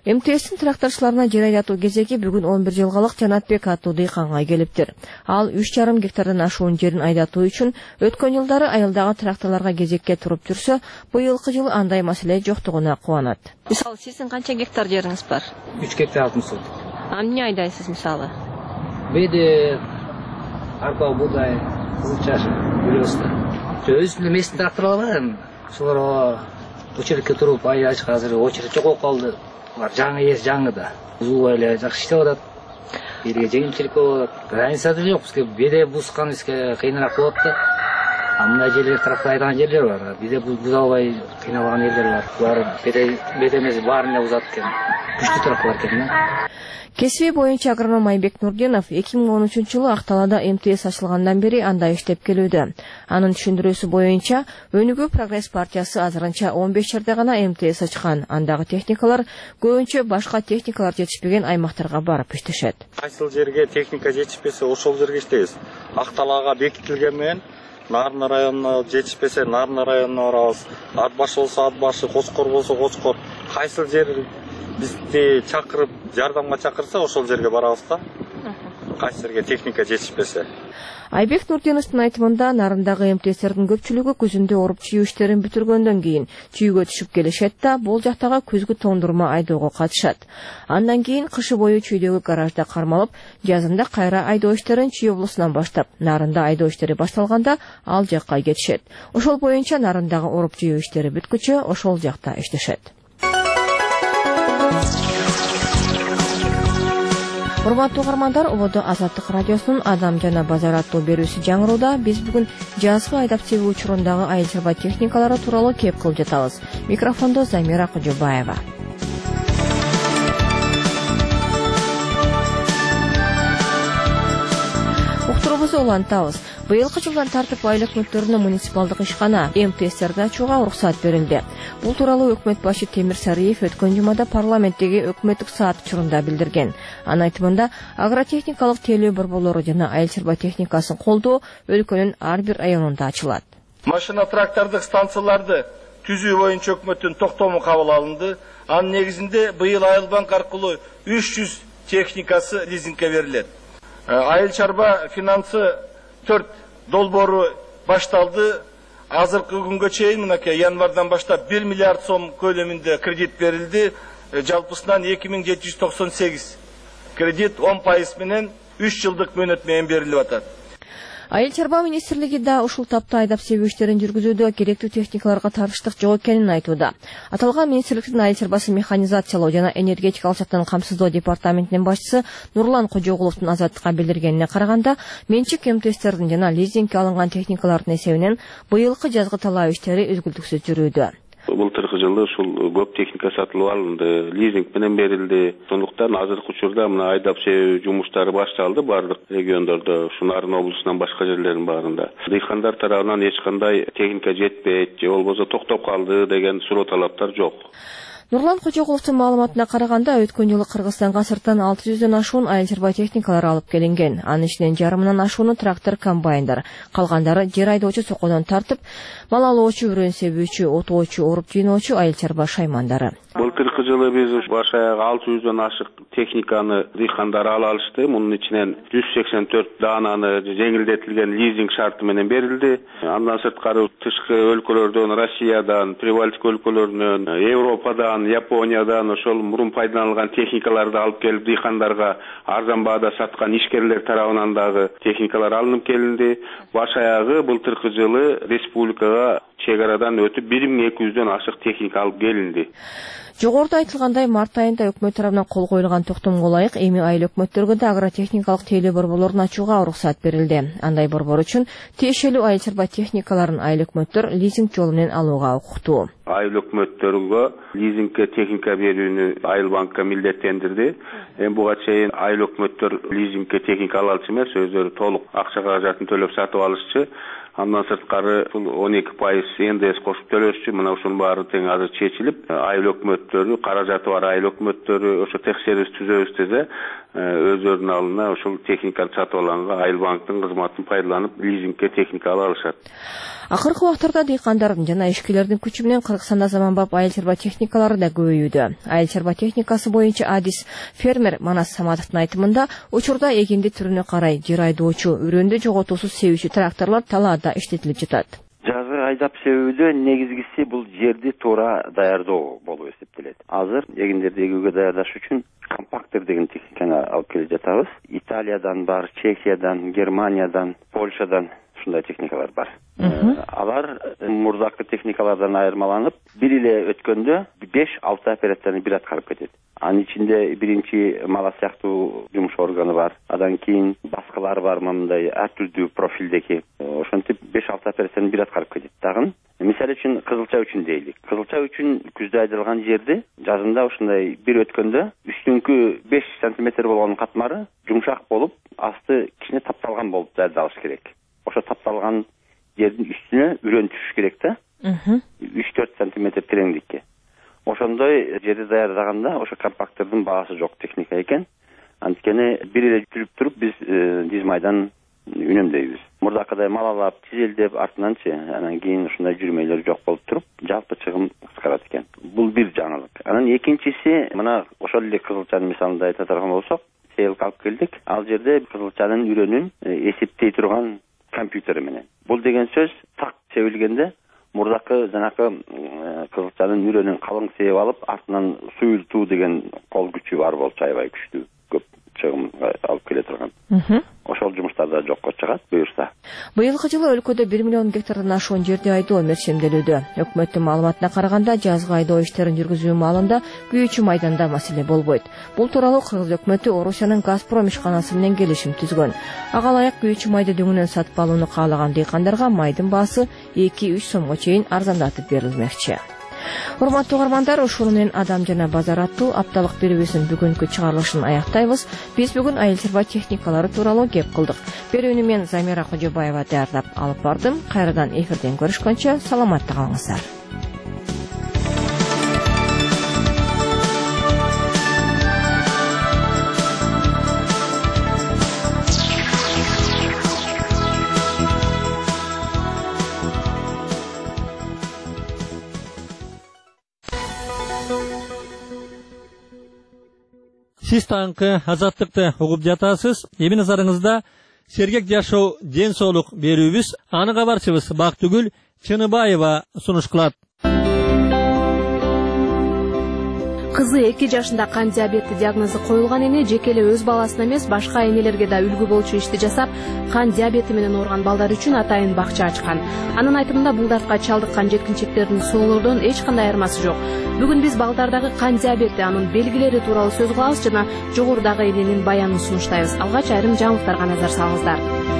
МТСтин тракторчыларына жер айдатуу кезеги бүгүн 11 жылгалык Жанатбек аттуу дыйканга келиптир. Ал 3,5 гектардан ашуун жерин айдатуу үчүн өткөн жылдары айылдагы тракторлорго кезекке туруп жүрсө, быйылкы жылы андай маселе жоктугуна кубанат. Мисалы, сиздин канча гектар жериңиз бар? 3 гектар 60 сот. Эмне айдайсыз мисалы? Беде арпа, будай, кызыл чашым, бирөөсү. Өзүнүн местин тракторлор бар эми. Ошолор очередке туруп айдашка азыр очеред жок болуп калды. Булар жаңы ээс жаңы да. Узулбай эле жакшы иштеп атат. Элге жеңилчилик болуп атат. Границада жок, бизге беде бускан бизге кыйыныраак болот да. Мындай жерлер трактор айдаган жерлер бар. Бизде буза албай кыйналган жерлер бар. Булар беде эмес баарын эле узат экен. Күчтүү тракторлор экен да. Кесиби боюнча агроном Айбек Нурдинов 2013-жылы Акталада МТС ачылгандан бери анда иштеп келүүдө. Анын түшүндүрүүсү боюнча Өнүгүү Прогресс партиясы азырынча 15 жерде гана МТС ачкан. Андагы техникалар көбүнчө башка техникалар жетишпеген аймактарга барып иштешет. Кайсыл жерге техника жетишпесе ошол жерге иштейбиз. Акталага бекитилген менен Нарны районуна жетишпесе Нарны районуна барабыз. Ат баш болсо ат башы, Кочкор болсо Кочкор. Кайсыл жер бизди чакырып, жардамга чакырса ошол жерге барабыз да. Кайсы жерге техника жетишпесе. Айбек Нурдиновдун айтымында Нарындагы МТСтердин көпчүлүгү күзүндө оруп чүйүү иштерин бүтүргөндөн кийин чүйгө түшүп келишет да, бул жактагы күзгү тондурма айдоого катышат. Андан кийин кышы бою чүйдөгү гаражда кармалып, жазында кайра айдоо иштерин Чүй облусунан баштап, Нарында айдоо иштери башталганда ал жакка кетишет. Ошол боюнча Нарындагы оруп чүйүү иштери бүткүчө ошол жакта иштешет. Урматтуу угармандар, Улуу Азаттык радиосунун Адам жана базар аттуу берүүсү жаңырууда. Биз бүгүн жазгы айдап себүү учурундагы айыл чарба техникалары тууралуу кеп кылып жатабыз. Микрофондо Замира Кожобаева. Уктурубузду улантабыз. Быйылкы жылдан тартып айлык өкмөттөрүнө муниципалдык ишкана МТСтерди ачууга уруксат берилди. Бул тууралуу өкмөт башы Темир Сарыев өткөн жумада парламенттеги өкмөттүк саат учурунда билдирген. Анын айтымында агротехникалык тейлөө борборлору жана айыл чарба техникасын колдоо өлкөнүн ар бир районунда ачылат. Машина трактордук станцияларды түзүү боюнча өкмөттүн токтому кабыл алынды. Анын негизинде быйыл Айыл банк аркылуу 300 техникасы лизингке берилет. Айыл чарба финансы 4 долбоору башталды. Азыркы күнгө чейин мынакей январдан баштап 1 миллиард сом көлөмүндө кредит берилди. Жалпысынан 2798 кредит 10% менен 3 жылдык мөөнөт менен берилип атат. Айыл чарба министрлиги да ушул тапта айдап себүү иштерин жүргүзүүдө керектүү техникаларга таптыштык жок экенин айтууда. Аталган министрликтин айыл чарбасын механизациялоо жана энергетика алчактан камсыздоо департаментинин башчысы Нурлан Кожогуловдун Азаттыкка билдиргенине караганда, менчик МТСтердин жана лизингке алынган техникалардын эсебинен быйылкы жазгы талаа иштери үзгүлтүксүз жүрүүдө. Былтыркы жылы ушул көп техника сатылып алынды, лизинг менен берилди. Сондуктан азыркы учурда мына айдап себүү жумуштары башталды бардык региондордо, ушу Нарын облусунан башка жерлердин баарында. Дыйкандар тарабынан эч кандай техника жетпейт, же болбосо токтоп калды деген суроо талаптар жок. Нурлан Кожогуловдун маалыматына караганда, өткөн жылы Кыргызстанга сырттан 600дөн ашуун айыл чарба техникалары алып келинген. Анын ичинен жарымынан ашууну трактор, комбайндар, калгандары жер айдоочу сокодон тартып, мал алуучу, үрөн себүүчү, отоочу, оруп жыйноочу айыл чарба шаймандары. Былтыркы жылы биз баш аяк 600дөн ашык техниканы дыйкандар ала алышты. Мунун ичинен 184 даананы жеңилдетилген лизинг шарты менен берилди. Андан сырткары тышкы өлкөлөрдөн, Россиядан, Прибалтика өлкөлөрүнөн, Европадан, Япониядан ошол мурун пайдаланылган техникаларды алып келип дыйкандарга арзан баада саткан ишкерлер тарабынан дагы техникалар алынып келинди. Баш аягы былтыркы жылы республикага чек арадан өтүп 1200дөн ашык техника алып келинди. Жогоруда айтылгандай, март айында өкмөт тарабынан кол коюлган токтомго ылайык эми айыл өкмөттөргө да агротехникалык тейлөө борборлорун ачууга уруксат берилди. Андай борбор үчүн тиешелүү айыл чарба техникаларын айыл өкмөттөр лизинг жолу менен алууга укуктуу. Айыл өкмөттөргө лизингке техника берүүнү Айыл банкка милдеттендирди. Эми буга чейин айыл өкмөттөр лизингке техника ала алчу эмес, өздөрү толук акча каражатын төлөп сатып алышчы. Андан сырткары 12% НДС кошуп төлөшчү. Мына ушунун баары тең азыр чечилип, айыл өкмөттөрү, каражаты бар айыл өкмөттөрү ошо текшерүүбүз түзөбүз десе, өздөрүнүн алдына ушул техниканы сатып алганга айыл банктын кызматын пайдаланып, лизингке техника ала алышат. Акыркы убактарда дыйкандардын жана ишкерлердин күчү менен Кыргызстанда заманбап айыл чарба техникалары да көбөйүүдө. Айыл чарба техникасы боюнча адис фермер Манас Саматовдун айтымында, учурда эгинди түрүнө карай жер айдоочу, үрөндү жоготуусуз себүүчү тракторлор талаада иштетилип жатат. Жазгы айдап себүүдө негизгиси бул жерди туура даярдоо болуп эсептелет. Азыр эгиндерди эгүүгө даярдаш үчүн компактер деген техниканы алып келип жатабыз. Италиядан бар, Чехиядан, Германиядан, Польшадан ушундай техникалар бар. Алар мурдакы техникалардан айырмаланып, бир эле өткөндө 5-6 операцияны бир аткарып кетет. Анын ичинде биринчи мала сыяктуу жумуш органы бар, андан кийин баскылар бар, мындай ар түрдүү профилдеги. Ошентип 5-6 операцияны бир аткарып кетет. Дагы мисалы үчүн кызылча үчүн дейли. Кызылча үчүн күздө айдалган жерди жазында ушундай бир өткөндө үстүңкү 5 см болгон катмары жумшак болуп, асты кичине тапталган болуп даярдалыш керек. Ошо тапталган жердин үстүнө үрөн түшүш керек да. 3-4 см тереңдикке. Ошондой жерди даярдаганда ошо компактердин баасы жок техника экен. Анткени бир эле жүрүп туруп биз диз майдан үнөмдөйбүз. Мурдакыдай малалап, тизелдеп, артынанчы анан кийин ушундай жүрмөйлөр жок болуп туруп, жалпы чыгым кыскарат экен. Бул бир жаңылык. Анан экинчиси, мына ошол эле кызылчанын мисалында айта турган болсок, сейилге алып келдик. Ал жерде кызылчанын үрөнүн эсептей турган компьютери менен. Бул деген сөз так себилгенде мурдакы жанакы кызылчанын үрөнүн калың сээп алып, артынан суюлтуу деген кол күчү бар болчу, аябай күчтүү, көп чыгым алып келе турган. Ошол жумуштар да жокко чыгат буюрса. Быйылкы жылы өлкөдө 1 миллион гектардан ашуун жерди айдоо мерчемделүүдө. Өкмөттүн маалыматына караганда, жазгы айдоо иштерин жүргүзүү маалында күйүүчү майданда маселе болбойт. Бул тууралуу Кыргыз өкмөтү Орусиянын Газпром ишканасы менен келишим түзгөн. Ага ылайык күйүүчү майды дөңүнөн сатып алууну каалаган дыйкандарга майдын баасы 2-3 сомго чейин арзандатып берилмекчи. Урматтуу угармандар, ушуну менен Адам жана базар аттуу апталык берүүбүздүн бүгүнкү чыгарылышын аяктайбыз. Биз бүгүн айыл чарба техникалары тууралуу кеп кылдык. Берүүнү мен Замира Кожобаева даярдап алып бардым. Кайрадан эфирден көрүшкөнчө саламатта калыңыздар. Сиз таңкы азаттыкты угуп жатасыз. Эми назарыңызда сергек жашоо, ден соолук берүүбүз. Аны кабарчыбыз Бактыгүл Чыныбаева сунуш кылат. Кызы 2 жашында кан диабети диагнозу коюлган эне жеке эле өз баласына эмес, башка энелерге да үлгү болчу ишти жасап, кан диабети менен ооруган балдар үчүн атайын бакча ачкан. Анын айтымында бул дартка чалдыккан жеткинчектердин соолордон эч кандай айырмасы жок. Бүгүн биз балдардагы кан диабети, анын белгилери тууралуу сөз кылабыз жана жогорудагы эненин баянын сунуштайбыз. Алгач айрым жаңылыктарга назар салыңыздар.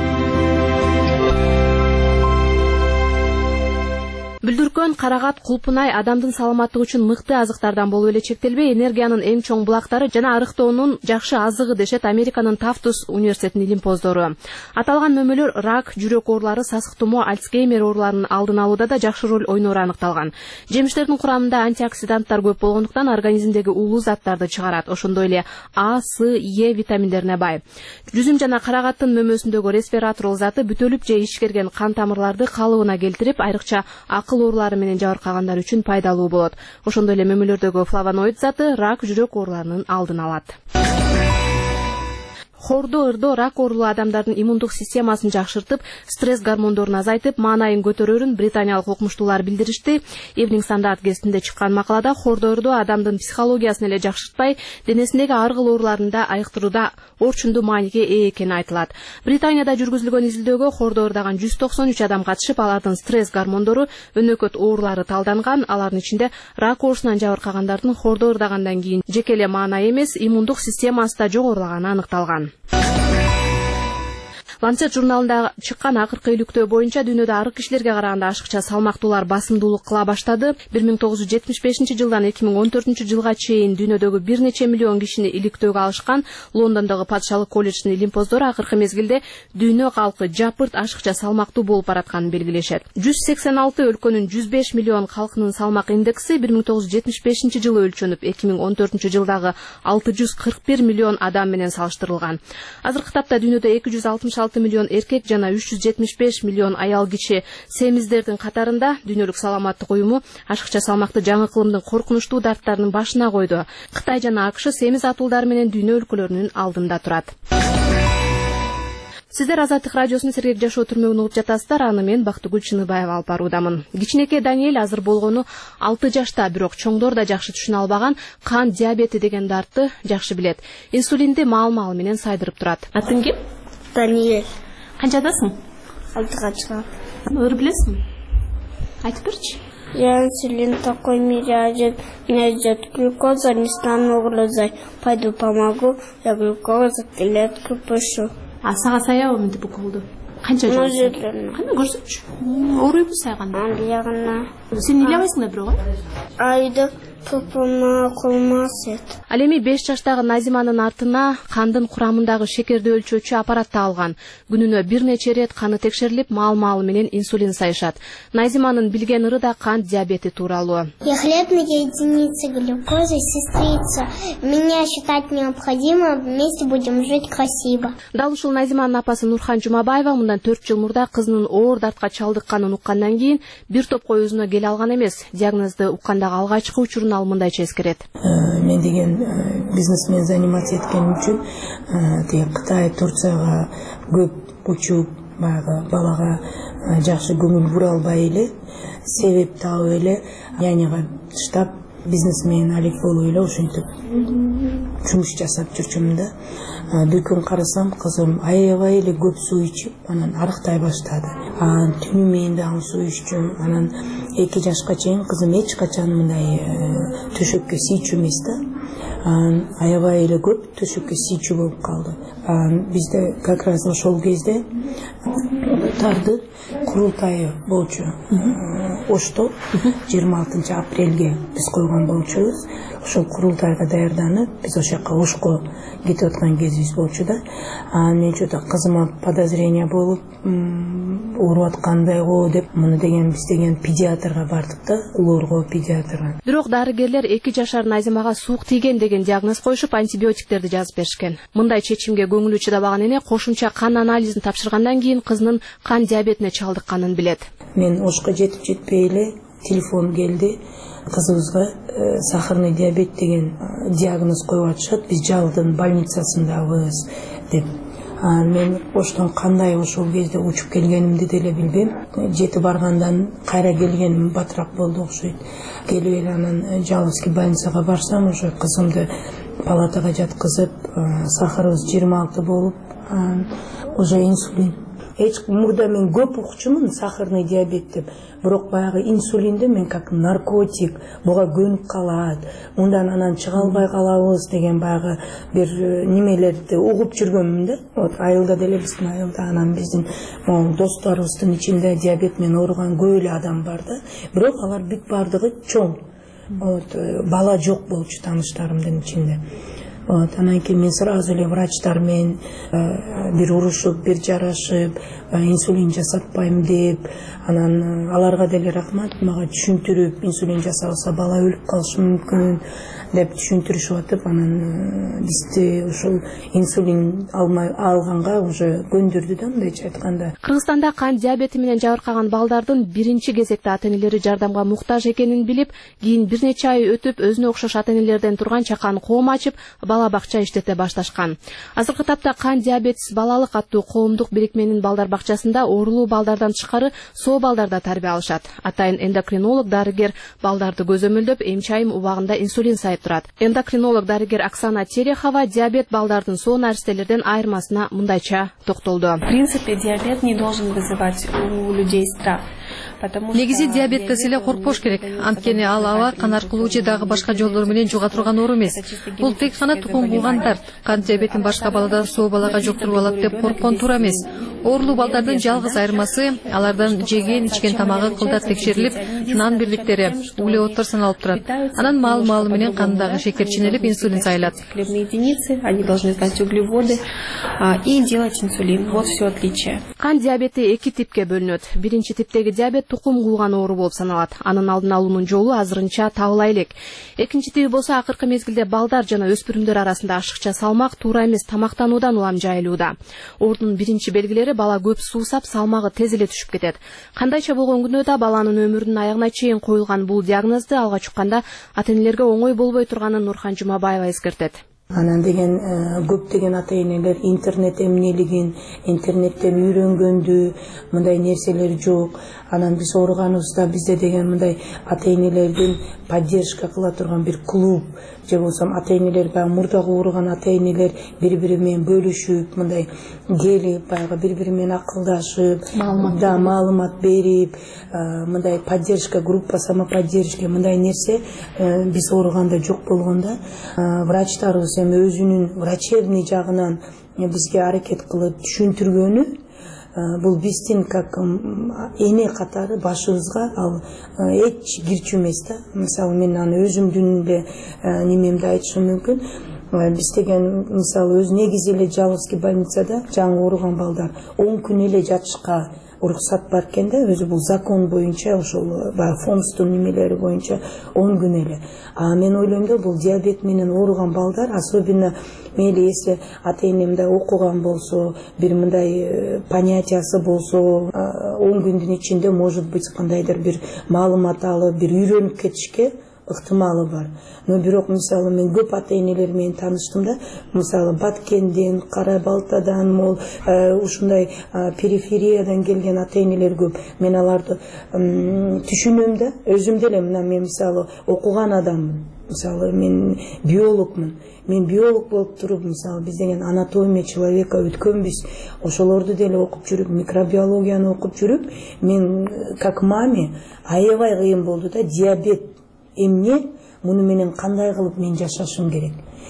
Бүлдүркөн, карагат, кулпунай адамдын саламаттыгы үчүн мыкты азыктардан болуп эле чектелбей, энергиянын эң чоң булактары жана арыктоонун жакшы азыгы дешет Американын Тафтус университетинин илимпоздору. Аталган мөмөлөр рак, жүрөк оорулары, сасык тумоо, Альцгеймер ооруларынын алдын алууда да жакшы роль ойнору аныкталган. Жемиштердин курамында антиоксиданттар көп болгондуктан организмдеги уулуу заттарды чыгарат. Ошондой эле А, С, Е витаминдерине бай. Жүзүм жана карагаттын мөмөсүндөгү ресвератрол заты бүтөлүп же ишкерген кан тамырларды калыбына келтирип, айрыкча акыл оорулары менен жабыркагандар үчүн пайдалуу болот. Ошондой эле мөмөлөрдөгү флавоноид заты рак, жүрөк ооруларынын алдын алат. Хордо ырдоо рак оорулуу адамдардын иммундук системасын жакшыртып, стресс гормондорун азайтып, маанайын көтөрөрүн британиялык окумуштуулар билдиришти. Evening Standard гезитинде чыккан макалада хордо ырдоо адамдын психологиясын эле жакшыртпай, денесиндеги ар кыл ооруларында айыктырууда орчундуу мааниге ээ экени айтылат. Британияда жүргүзүлгөн изилдөөгө хордо ырдаган 193 адам катышып, алардын стресс гормондору өнөкөт оорулары талданган. Алардын ичинде рак оорусунан жабыркагандардын хордо ырдагандан кийин жеке эле маанай эмес, иммундук системасы да жогорулаганы аныкталган. Lancet журналында чыккан акыркы иликтөө боюнча дүйнөдө арык кишилерге караганда ашыкча салмактуулар басымдуулук кыла баштады. 1975 жылдан 2014 жылга чейин дүйнөдөгү бир нече миллион кишини иликтөөгө алышкан Лондондогу патшалык колледждин илим поздору акыркы мезгилде дүйнө калкы жапырт ашыкча салмактуу болуп баратканын белгилешет. 186 өлкөнүн 105 миллион калкынын салмак индекси 1975 жылы өлчөнүп 2014 жылдагы 641 миллион адам менен салыштырылган. Азыркы тапта дүйнөдө 266 миллион эркек жана 375 миллион аял киши семиздердин катарында. Дүйнөлүк саламаттык уюму ашыкча салмакты жаңы кылымдын коркунучтуу дарттарынын башына койду. Кытай жана АКШ семиз атуулдар менен дүйнө өлкөлөрүнүн алдында турат. Сиздер Азаттык радиосунун сергек жашоо түрмөгүн угуп жатасыздар. Аны мен Бактыгүл Чыныбаева алып баруудамын. Кичинекей Даниэль азыр болгону 6 жашта, бирок чоңдор да жакшы түшүнө албаган кан диабети деген дартты жакшы билет. Инсулинди маал-маал менен сайдырып турат. Атың ким? Даниэль. Канчадасың? 6-га чыгам. Ыр билесиңби? Айтып берчи. Я инсулин такой меряет, меня идет глюкоза, не стану глазать. Пойду помогу, я глюкоза клетку пишу. А сага саябы мынтип укулду? Канча жыл? Кана көрсөтчү. Ооруйбу сайганда? Ягына. Сен ыйлабайсың да бирок, Айды попуна колмасет. Ал эми 5 жаштагы Назиманын артына кандын курамындагы шекерди өлчөөчү аппарат тагылган. Күнүнө бир нече рет каны текшерилип, маал-маал менен инсулин сайышат. Назиманын билген ыры да кан диабети тууралуу. Я хлебная единица глюкозы, сестрица. Меня считать необходимо, вместе будем жить красиво. Дал ушул Назиманын апасы Нурхан Жумабаева мындан 4 жыл мурда кызынын оор дартка чалдыкканын уккандан кийин бир топко өзүнө келе алган эмес. Диагнозду уккандагы алгачкы учурун ал мындайча эскерет. Мен деген бизнесмен заниматься эткеним үчүн тиги Кытай, Турцияга көп учуп, баягы балага жакшы көңүл бура албай эле, себеп таап эле няняга штаб бизнесмен алек болуп эле ошентип жумуш жасап жүрчүмүн да. Бир күн карасам кызым аябай эле көп суу ичип, анан арыктай баштады. Түнү менен дагы суу иччүм. Анан 2 жашка чейин кызым эч качан мындай төшөккө сийчү эмес да. Аябай эле көп төшөккө сийчү болуп калды. Бизде как раз ошол кезде тарды курултайы болчу. Ошто 26 апрелге биз койгон болчубуз. Ошол курултайга даярданып, биз ошол жака Ошко кетип аткан кезибиз болчу да. Мен жото кызыма подозрение болуп, ооруп аткандай го деп, муну деген биз деген педиатрга бардык да, улуурго педиатрга. Бирок дарыгерлер 2 жашар Назимага суук тийген деген диагноз коюшуп, антибиотиктерди жазып беришкен. Мындай чечимге көңүлү чыдабаган эне кошумча кан анализин тапшыргандан кийин кызынын кан диабетине чалдыкканын билет. Мен Ошко жетпей эле телефон келди. Кызыбызга сахарный диабет деген диагноз коюп атышат. Биз Жалдын больницасындабыз деп. Мен Оштон кандай ошол кезде учуп келгенимди деле билбейм. Жети баргандан кайра келгеним батыраак болду окшойт. Келип эле анан Жаловский больницага барсам, уже кызымды палатага жаткызып, сахарыбыз 26 болуп, уже инсулин. Мурда мен көп укчумун сахарный диабет деп. Бирок баягы инсулинди мен как наркотик, буга көнүп калат, мындан анан чыга албай калабыз деген баягы бир немелерди угуп жүргөнмүн да. Вот айылда деле биздин айылда анан биздин досторубуздун ичинде диабет менен ооруган көп эле адам бар да. Бирок алар бүт бардыгы чоң. Вот бала жок болчу тааныштарымдын ичинде. Вот, анан кийин мен сразу эле врачтар менен бир урушуп, бир жарашып, инсулин жасатпайм деп, анан аларга деле рахмат, мага түшүндүрүп, инсулин жасалса бала өлүп калышы мүмкүн деп түшүндүрүшүп атып, анан бизди ушул инсулин алганга уже көндүрдү да, мындайча айтканда. Кыргызстанда кан диабети менен жабыркаган балдардын биринчи кезекте ата-энелери жардамга муктаж экенин билип, кийин бир нече ай өтүп өзүнө окшош ата-энелерден турган чакан коом ачып, бала бакча иштете башташкан. Азыркы тапта кан диабетис балалык аттуу коомдук бирикменин балдар бакчасында оорулуу балдардан тышкары соо балдарда тарбия алышат. Атайын эндокринолог дарыгер балдарды көзөмөлдөп, эм-чайым убагында инсулин сайып турат. Эндокринолог дарыгер Оксана Терехова диабет балдардын соо наристелерден айырмасына мындайча токтолду. В принципе, диабет не должен вызывать у людей страх. Негизи диабеттен эле коркпош керек. Анткени ал аба кан аркылуу же дагы башка жолдор менен жуга турган оору эмес. Бул тек гана тукум куугандар кант диабетин башка баладан соо балага жуктуруп алат деп корккон туура эмес. Оорулуу балдардын жалгыз айырмасы алардан жеген ичкен тамагы кылдат текшерилип, нан бирликтери, углеводдор саналып турат. Анан маал менен кандагы шекер чинелип, инсулин сайылат. Хлебные единицы, они должны знать углеводы и делать инсулин. Вот все отличие. Кан диабети эки типке бөлүнөт. Биринчи типтеги диабет тукум кууган оору болуп саналат. Анын алдын алуунун жолу азырынча табыла элек. Экинчи тиби болсо акыркы мезгилде балдар жана өспүрүмдөр арасында ашыкча салмак, туура эмес тамактануудан улам жайылууда. Оорунун биринчи белгилери бала көп суусап, салмагы тез эле түшүп кетет. Кандайча болгон күндө да баланын өмүрүнүн аягына чейин коюлган бул диагнозду алгач укканда ата-энелерге оңой болбой турганын Нурхан Жумабаева эскертет. Анан деген көптөгөн ата-энелер интернет эмнелигин, интернеттен үйрөнгөндү, мындай нерселер жок. Анан биз ооруганыбызда бизде деген мындай ата-энелердин поддержка кыла турган бир клуб, же болсо ата-энелер баягы мурдагы ооруган ата-энелер бири-бири менен бөлүшүп, мындай келип, баягы бири-бири менен акылдашып, маалымат берип, мындай поддержка группа, самоподдержка мындай нерсе биз ооруганда жок болгондо, врачтарыбыз эми өзүнүн врачебный жагынан бизге аракет кылып түшүндүргөнү, бул биздин как эне катары башыбызга ал эч кирчү эмес да. Мисалы мен аны өзүмдүн эле немемде айтышым мүмкүн. Биз деген мисалы өз негизи эле Жаловский больницада жаңы ооруган балдар 10 күн эле жатышка уруксат бар экен да, өзү бул закон боюнча, ошол баягы фондстун немелери боюнча 10 күн эле. А мен ойлойм да, бул диабет менен ооруган балдар, особенно мейли если ата-энемде окуган болсо, бир мындай понятиясы болсо, 10 күндүн ичинде может быть кандайдыр бир маалымат алып, бир үйрөнүп кетишке ыктымалы бар. Но бирок мисалы мен көп ата-энелер менен тааныштым да, мисалы Баткенден, Кара Балтадан, мол ушундай перифериядан келген ата-энелер көп. Мен аларды түшүнөм да, өзүм деле мына мен мисалы окуган адаммын. Мисалы мен биологмун. Мен биолог болуп туруп, мисалы биз деген анатомия человека өткөнбүз. Ошолорду деле окуп жүрүп, микробиологияны окуп жүрүп, мен как маме аябай кыйын болду да, диабет эмне, муну менен кандай кылып мен жашашым керек.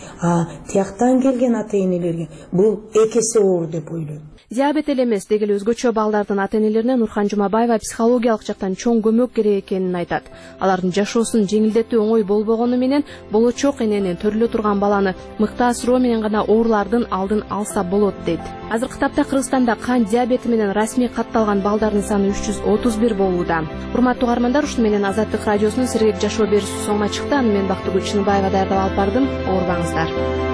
Тияктан келген ата-энелерге бул экесе оор деп ойлойм. Диабет эле эмес, деги эле өзгөчө балдардын ата-энелерине Нурхан Жумабаева психологиялык жактан чоң көмөк керек экенин айтат. Алардын жашоосун жеңилдетүү оңой болбогону менен болочок энени төрөлө турган баланы мыкты асыроо менен гана оорулардын алдын алса болот дейт. Азыркы тапта Кыргызстанда кан диабети менен расмий катталган балдардын саны 331 болууда. Урматтуу угармандар, ушуну менен Азаттык радиосунун сергек жашоо берүүсү соңуна чыкты. Аны мен Бактыгүл Чыныбаева даярдап алып бардым. Оорубаңыздар.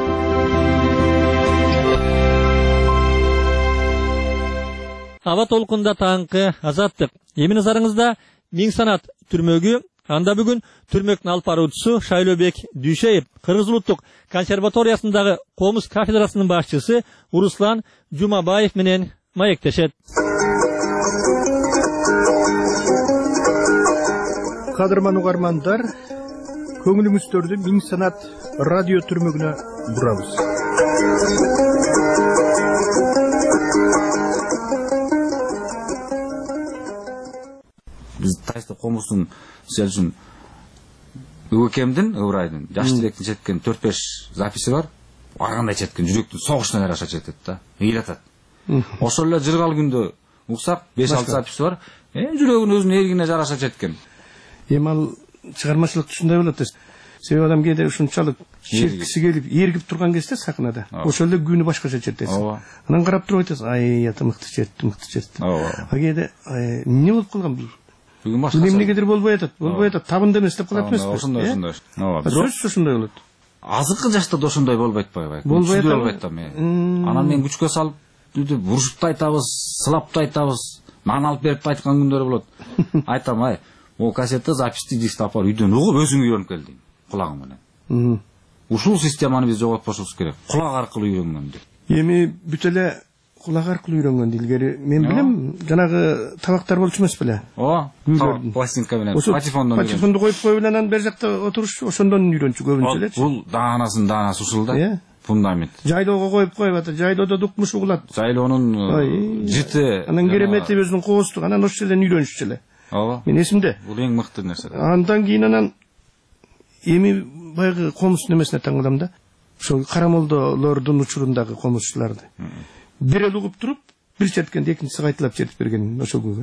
Аба толкунда таңкы Азаттык. Эми назарыңызда Миң Санат түрмөгү. Анда бүгүн түрмөктүн алып баруучусу Шайлообек Дүйшеев, Кыргыз улуттук консерваториясындагы комуз кафедрасынын башчысы Руслан Жумабаев менен маектешет. Кадырман угармандар, көңүлүңүздөрдү Миң Санат радио түрмөгүнө бурабыз. Biz Taysta komustun selçun Ökemdin, Övray'dın, Yaş Direktin çetken 4-5 zapisi var. Arganda çetken, жүректün soğuşuna yarasha çetet da, eylatat. Oşolla jırgal gündө uksak 5-6 zapisi var. Жүрөгүн өзүнүн эргине жараша четкен. Ал чыгармачылык ушундай болот. Себеби адам кээде ушунчалык четкиси келип, эргип турган кезде сахнада, ошол эле күнү башкача четесиң. Анан карап туруп айтасың, ай, ята мыкты четти. Кээде эмне болуп калган бул? Бүгүн башка. Эмнегедир болбой атат, табында эмес деп калат эмеспи? Ошондой. Сөзсүз ошондой болот. Азыркы жашта да ошондой болбойт атпайбы? Болбойт да. Анан мен күчкө салып, бурушуп да айтабыз, сылап да айтабыз, нан алып берип да айткан күндөр болот. Айтам, ай, о кассетте записти диск апар үйдөн угуп өзүң үйрөнүп кел дейм, кулагың менен. Ушул системаны биз жоготпошубуз керек. Кулак аркылуу үйрөнгөн деп. Эми бүт эле кулак аркылуу үйрөнгөн илгери мен билем, жанагы табактар болчу эмес беле? Пластинка менен, патефондон. Патефонду коюп коюп анан бер жакта отуруш, ошондон үйрөнчү көбүнчө элечи. Бул даанасынын даанасы ушул да. Фундамент. Жайлоого коюп атат, жайлоодо дукмуш угулат. Жайлоонун жыты. Анан керемети өзүнүн коостугу, анан ошол эле үйрөнүшчү эле. ооба мен есімде бул эң мыкты нерсе андан кийин анан эми баягы комуз немесине таң калам да ошол карамолдолордун учурундагы комузчуларды бир эле угуп туруп бир четкенде экинчиси кайталап чертип берген ошол күнү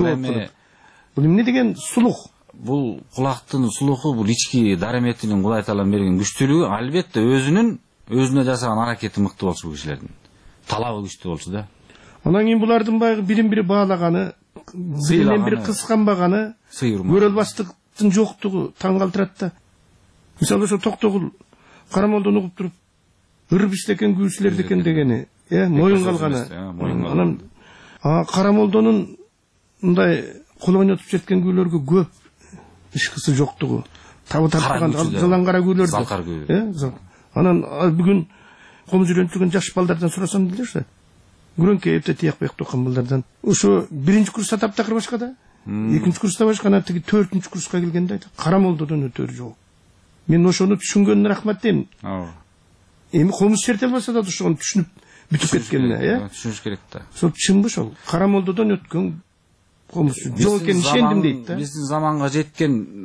бул эмне деген сулух бул кулактын сулуху бул ички дареметинин Кудай Таалам берген күчтүүлүгү албетте өзүнө жасаган аракети мыкты болчу бул кишилердин талабы күчтүү болчу да анан кийин булардын баягы бирин бири баалаганы биринен бири кысканбаганы көрөлбастыктын жоктугу таң калтырат да мисалы ошо Токтогул Карамолдону угуп туруп ырбист экен күүсүлөрдү экен дегени моюн калганы анан Карамолдонун мындай кол ойнотуп четкен күүлөргө көп ишкысы жоктугу табы тартпаган жылан кара күүлөрдү анан бүгүн комуз үйрөнтүлгөн жаш балдардан сурасам билесиз күрөңкө эпте тияк бек токкан балдардан ошо биринчи курста таптакыр башка да экинчи курста башка анан тиги төртүнчү курска келгенде айтат Карамолдодон өтөр жок мен ошону түшүнгөнүнө рахмат дейм эми комуз черте албаса да ошону түшүнүп бүтүп кеткенине түшүнүш керек да ошол чынбы ошол Карамолдодон өткөн комуз жок экенин ишендим дейт да биздин заманга жеткен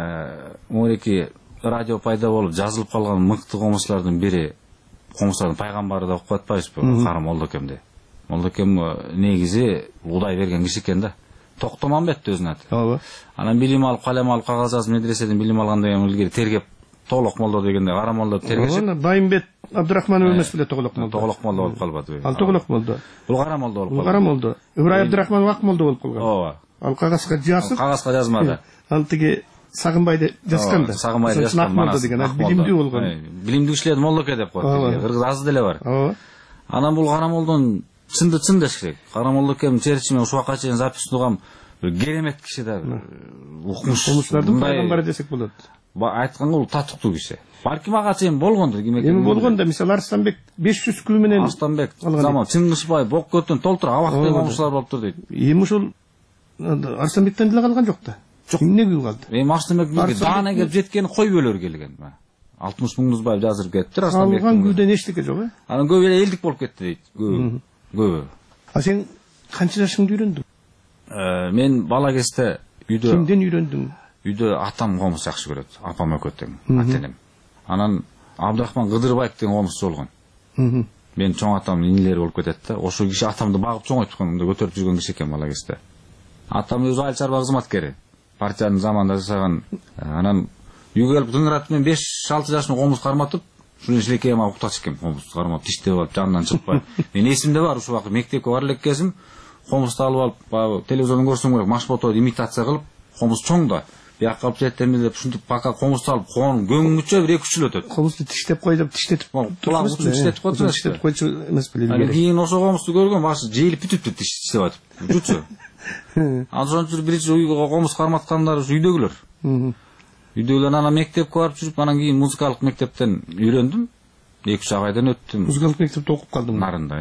мореки радио пайда болуп жазылып калган мыкты комузчулардын бири комузчулардын пайгамбары деп коюп атпайбызбы Кара Молдокем Молдокем негизи Кудай берген киши экен да Токтомамбет өзүнүн аты ооба анан билим алып калем алып кагаз жазып медреседен билим алгандан кийин илгери тергеп Тоголок молдо дегенде Кара молдо тергешип Байымбет Абдурахманов эмес беле Тоголок молдо болуп калбады ал Тоголок молдо бул Кара молдо болуп калды Кара молдо Ибрай Абдурахманов Ак молдо болуп калган ооба ал кагазга жазмады ал тиги Сагынбайды жазган да Сагынбайды жазган молдо деген билимдүү болгон билимдүү кишилерди молдоке деп коет кыргыз аз деле бар ооба анан бул Кара молдонун чынды чын деш керек Кара молдокем черчимен ушуга чейин запись тугам керемет киши да укмуш комузчулардын пайгамбары десек болот айтканга бул татыктуу киши балким ага чейин болгондур ким экени эми болгон да мисалы Арстанбек 500 күү менен Арстанбек заман Чыңгызбай Боккөтөн толтура абактай комузчулар болуптур дейт эми ушул Арстанбектен деле калган жок да эмне күү калды эми Арстанбек даана келип жеткени кой бөлөр келген 60 Муңдузбаев жаздырып кетиптир Арстанбек калган күүдөн эчтеке жок анан көбү эле элдик болуп кетти дейт көбү а сен канча жашыңда үйрөндүң мен бала кезде үйдө кимден үйрөндүң үйдө атам комуз жакшы көрөт апам экөө тең ата энем анан Абдырахман Кыдырбаев деген комузчу болгон мен чоң атамдын инилери болуп кетет да ошол киши атамды багып чоңойтупкан мындай көтөрүп жүргөн киши экен бала кезде атам өзү айыл чарба кызматкери партиянын заманында жасаган анан үйгө келип дыңыратып мен 5-6 жашымда комуз карматып ушуну шилекейим алып уктатчу экенмин комузду карматып тиштеп алып жанынан чыкпай мен эсимде бар ушул убакыт мектепке бара элек кезим комузду алып алып телевизордон көрсөм керек Машботойду имитация кылып комуз чоң да бияка алып жетемиз деп ушинтип пока комузду алып коонун көңүңүчө 1-2 жыл өтөт комузду тиштеп кой деп тиштетип кулагы учун тиштетип койчу тиштеп койчу эмес беле анан кийин ошол комузду көргөм башы жейилип бүтүптүр тиштеп атып жутчу анан ошентип биринчи үйгө комуз карматкандар үйдөгүлөр үйдөгүлөр анан мектепке барып жүрүп анан кийин музыкалык мектептен үйрөндүм 2-3 айдан өттүм музыкалык мектепте окуп калдым Нарында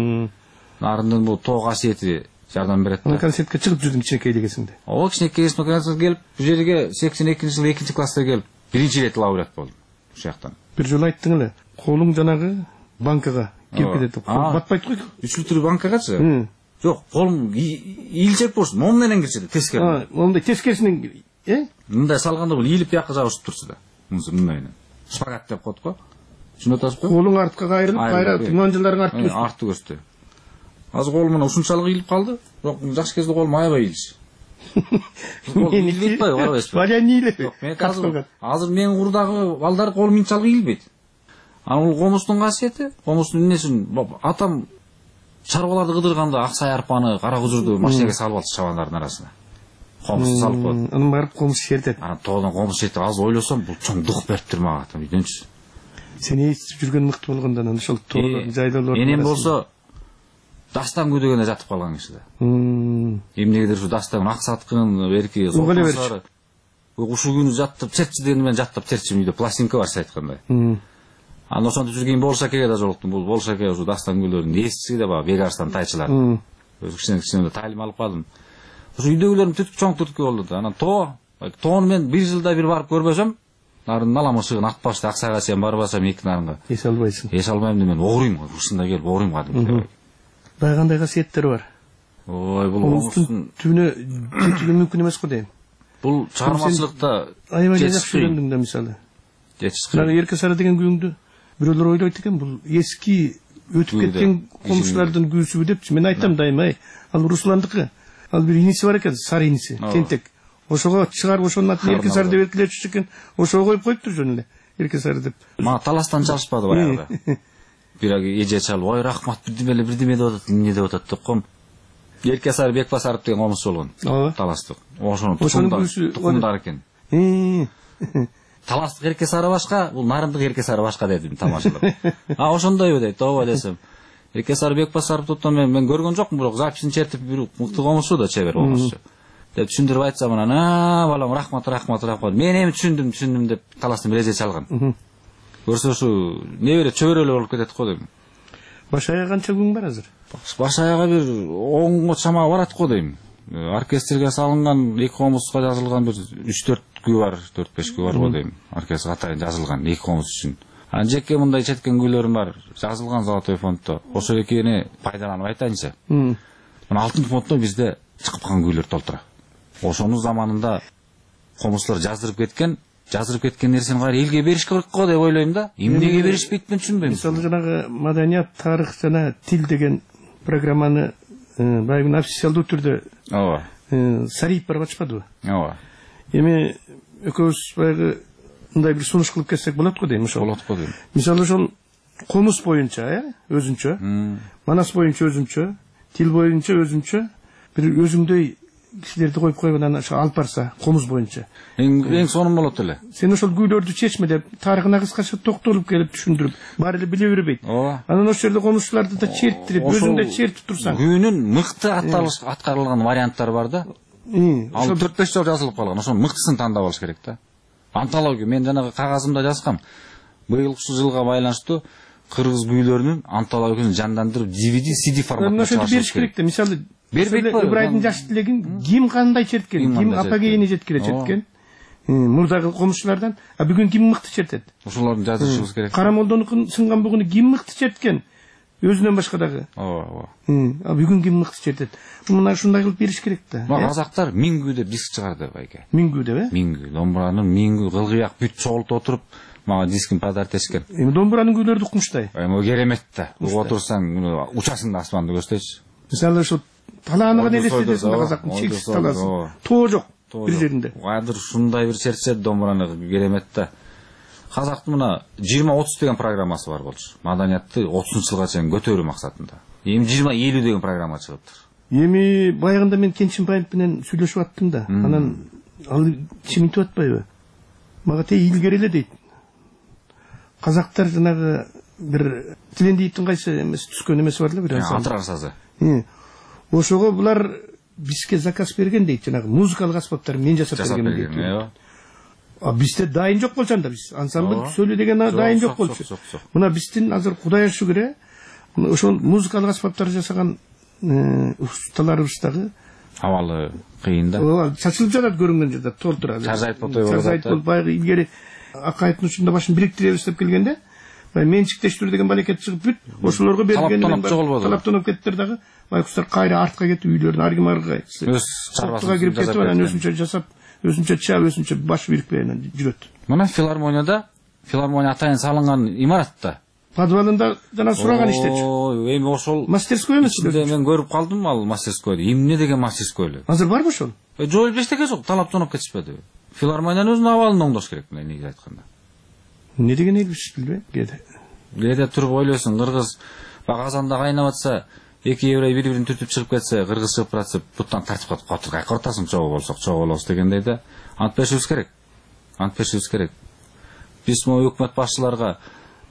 Нарындын бул тоо касиети жардам берет да концертке чыгып жүрдүң кичинекей кезиңде ооба кичинекей кезимде келип бул жерге 82-жылы 2-класста келип биринчи ирет лауреат болдум ушул жактан бир жолу айттың эле колуң жанагы банкага кирип кетет деп батпайт го 3 литр банкагачы жок колум ийилчек болчу мом менен кирчү тескери момундай тескерисинен мындай салганда бул ийилип бияка жабышып турчу да мындай шпагат деп коет го түшүнүп атасызбы колуң артка кайрылып кайра туманжыларың арты көстү азыр колум мына ушунчалык ийилип калды бирок жаш кезде колум аябай ийилчү мен ийилбейт атпайбы карабайсызбы баян ийилет азыр менин курдагы балдар колум мынчалык ийилбейт анан бул комуздун касиети комуздун эмнесин атам чарбаларды кыдырганда ак сай арпаны кара кужурду машинеге салып алчу чабандардын арасына комузду салып коет анан барып комуз чертет анан тоодон комуз чертип азыр ойлосом бул чоң дух бериптир мага атам үйдөнчү сен естип жүргөн мыкты болгондо анан ошол тоолордун жайлоолордун энем болсо дастан күү дегенде жатып калган киши да эмнегедир ушу дастан ак саткын берки солтосары ушул күнү жаттып чертчи дегенде мен жаттап чертчимин үйдө пластинка бар сиз айткандай анан ошентип жүргөн Болшакеге да жолуктум бул Болшаке ушу дастан күлөрүнүн эскиси да баягы Бегарстан тайчылар өзү кичине таалим алып калдым ушу үйдөгүлөрүм чоң түрткү болду да анан тоону мен 1 жылда бир барып көрбөсөм Нарындын аламышыгын атпашты Аксайга чейин барбасам 2 нарынга эсе албайсың эсе албайм деп мен огурuyм ушундай келип огурuyм кадимки баягы кандай касиеттери бар ой бул комустун түбүнө жетүүгө мүмкүн эмес го дейм. Бул чыгармачылыкта аябай жакшы үйрөндүң да мисалы. Жана Эрке Сары деген күйүңдү бирөөлөр ойлойт экен, бул эски өтүп кеткен комушулардын күүсүбү депчи. Мен айтам дайыма, ал Русландыкы. Ал бир иниси бар экен, Сары иниси, тентек. Ошого чыгарып ошонун атын Эрке Сары деп эркелечү экен. Ошого коюп коюптур жөн эле. Эрке Сары деп. Мага таластан чалышпады баягыда. Бирок эже чалып, ой рахмат бирдеме деп атат, эмне деп атат деп ком. Эрке Сары Бекбасаров деген комуз болгон. Таластык. Ошонун тукумдары экен. Таластык Эрке Сары башка, бул Нарындык Эрке Сары башка дедим тамашалап. Ошондойбу дейт, ооба десем. Эрке Сары Бекбасаров топтон мен көргөн жокмун, бирок записин чертип бир мыкты комузчу да, чебер комузчу. Деп түшүндүрүп айтсам анан, балам рахмат. Мен эми түшүндүм деп таластын бир эже чалган. Көрсө ушу небере чөбөрөлө болуп кетет го дейм. Баш аяга канча күн бар азыр? Баш аяга бир 10 чамаа барат го дейм. Оркестрге салынган, эки комузга жазылган бир 3-4 күй бар, 4-5 күй бар го дейм. Оркестр катайын жазылган эки комуз үчүн. Анан жеке мындай четкен күйлөрүм бар, жазылган Золотой фонддо. Ошо экени пайдаланып айтайынчы. Мына Алтын фонддо бизде чыгып калган күйлөр толтура. Ошонун заманында комузчулар жаздырып кеткен нерсени кайра элге бериш керек го деп ойлойм да. Эмнеге беришпейт мен түшүнбөйм. Мисалы жанагы маданият, тарых жана тил деген программаны баягы официалдуу түрдө Сариев барып ачпадыбы? Ооба. Эми экөөбүз баягы мындай бир сунуш кылып кетсек болот го дейм, ошол. Болот го дейм. Мисалы ошол комуз боюнча, өзүнчө, манас боюнча өзүнчө, тил боюнча өзүнчө, бир өзүңдөй кишилерди коюп койгон, анан ошо алып барса комуз боюнча. Эң сонун болот эле. Сен ошол күйлөрдү чечме деп, тарыхына кыскача токтолуп келип түшүндүрүп, баары эле биле бербейт. Анан ошол жерде комузчуларды да черттирип, өзүң да чертип турсаң. Күнүн мыкты аткарылган варианттары бар да. Ал 4-5 жол жазылып калган, ошонун мыктысын тандап алыш керек да. Антология, мен жанагы кагазымда жазгам. Быйылкы жылга байланыштуу кыргыз күйлөрүнүн антологиясын жандандырып DVD, CD форматында чыгарыш бериш керек да. Мисалы Ыбырайдын жаш тилегин ким кандай черткен, ким апогейине жеткире четкен. Мурдагы комушчулардан, а бүгүн ким мыкты чертет? Ошолордун жазышыбыз керек. Карамолдонун сынган бугуну ким мыкты черткен? Өзүнөн башка дагы. Ооба. А бүгүн ким мыкты чертет? Мына ушундай кылып бериш керек да. Казактар 1000 күү деп диск чыгарды байке. 1000 күү деп, 1000 күү. Домбуранын 1000 күү кылгыяк бүт чогултуп отуруп, мага дискин подарок этишкен. Эми домбуранын күйлөрү укмуштай. Эми керемет да. Угуп отурсаң, учасың да асманды көздөйчү. Мисалы ошо талааныгын элестетесиң да, казактын чексиз талаасы. Тоо жок бир жеринде. Кадыр ушундай бир чертсе домбураны керемет да. Казактын мына 20-30 деген программасы бар болчу. Маданиятты 30-жылга чейин көтөрүү максатында. Эми 20-50 деген программа чыгыптыр. Эми баягында мен Кенчинбаев менен сүйлөшүп аттым да. Анан ал чиминтип атпайбы? Мага тей илгери эле дейт. Казактар жанагы бир Тилендиевдин кайсы эмес түскөн эмеси бар эле бир антырар сазы. Ошого булар бизге заказ берген дейт, жанагы музыкалык аспаптар мен жасап бергенмин дейт. Бизде дайын жок болчу анда, биз ансамбль сөйлө деген дайын жок болчу. Мына биздин азыр Кудайга шүгүр, ошол музыкалык аспаптар жасаган усталарыбыз дагы абалы кыйын да. Чачылып жатат көрүнгөн жерде, толтура. Чаржайт болтой болот. Чаржайт болуп баягы илгери Акаевдин учунда башын бириктиребиз деп келгенде, менчиктештирүү деген балекет чыгып бүт, ошолорго берген талаптанып кеттир дагы, байкуштар кайра артка кетип үйлөрүн аргы-маргы өз чарбасына кирип кетип, анан өзүнчө жасап, өзүнчө чаап, өзүнчө баш бирикпей анан жүрөт. Мына филармония атайын салынган имаратта. Подвалында жана сураган иштечү. Эми ошол мастерской эмес. Мен көрүп калдым ал мастерскойду. Эмне деген мастерской эле? Азыр барбы ошол? Жол эчтеке жок, талап тоноп кетишпеди. Филармониянын өзүнүн абалын оңдош керек, негизи айтканда. Не деген элбиш билбейм. Кээде туруп ойлойсуң, кыргыз Казанда кайнап атса, эки еврей бири-бирин түртүп чыгып кетсе, кыргыз чыгып турат, буттан тартып калып, кайка ортасың, чогуу болсок, чогуу болобуз дегендей да. Ант беришибиз керек. Биз могу өкмөт башчыларга,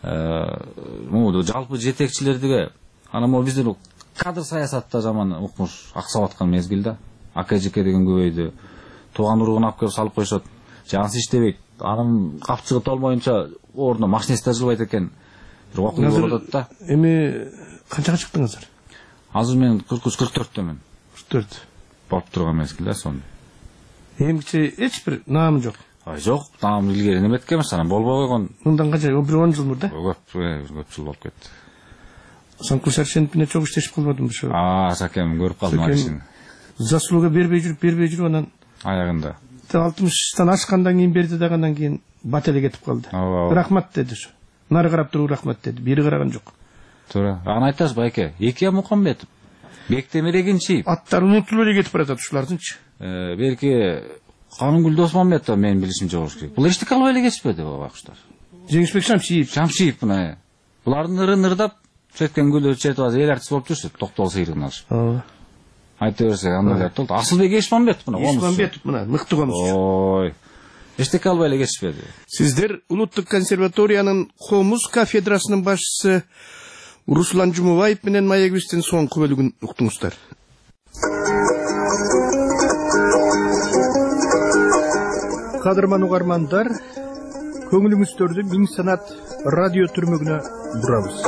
жалпы жетекчилерге, анан могу биздин кадр саясатта жаман укмуш аксап аткан мезгил да. Ака-жеке деген көбөйдү. Тууган уругун алып келип салып коюшат. Жансы иштебейт. Анын капчыгы толмоюнча ордуна машинист да жылбайт экен. Бир окуя болуп атат да. Эми канчага чыктың азыр? Азыр мен 43-44төмүн. 44. Болуп турган мезгил да сонун. Эмчи эч бир наам жок. Жок, наам илгери неметке эмес, анан болбой койгон. Мындан канча, бир 10 жыл мурда? Көп жыл болуп кетти. Санкул Сәрсенов менен чогуу иштешип калбадым ошо. Сакем көрүп калдым анын. Заслуга бербей жүрүп анан аягында 60-тан ашкандан кийин берди дагы, андан кийин бат эле кетип калды. Рахмат деди ошо. Нары карап туруп рахмат деди. Бери караган жок. Туура. Аны айтасыз байке. Экия Мукамбетов. Бектемирегинчи. Аттары унутулуп эле кетип баратат ушулардынчы. Белки Канынгүл Досмамбетов менин билишимче болуш керек. Бул эчтеке албай эле кетишпеди бакыштар. Жеңишбек Шамшиев мына. Булардын ырын-ырдап чөткөн гүлдөрү чертип азыр эл артист болуп жүрсү. Токтол сыйрыгын алышып. Айта берсек андай болду. Асылбек Эшмамбетов мына. Эшмамбетов мына мыкты комуз. Ой. Эчтеке албай эле кетишпеди. Сиздер Улуттук консерваториянын Комуз кафедрасынын башчысы Руслан Жумубаев менен маегибиздин соңку бөлүгүн уктуңуздар. Кадырман угармандар, көңүлүңүздөрдү Миң Санат радио түрмөгүнө бурабыз.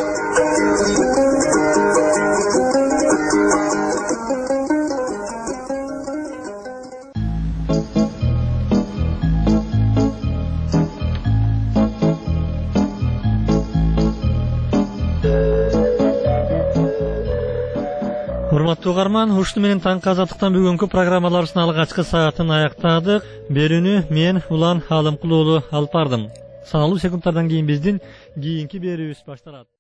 Урматтуу угарман, ушуну менен таңкы азаттыктан бүгүнкү программаларыбыздын алгачкы саатын аяктадык. Берүүнү мен Улан Алымкул уулу алып бардым. Саналуу секундтардан кийин биздин кийинки берүүбүз башталат.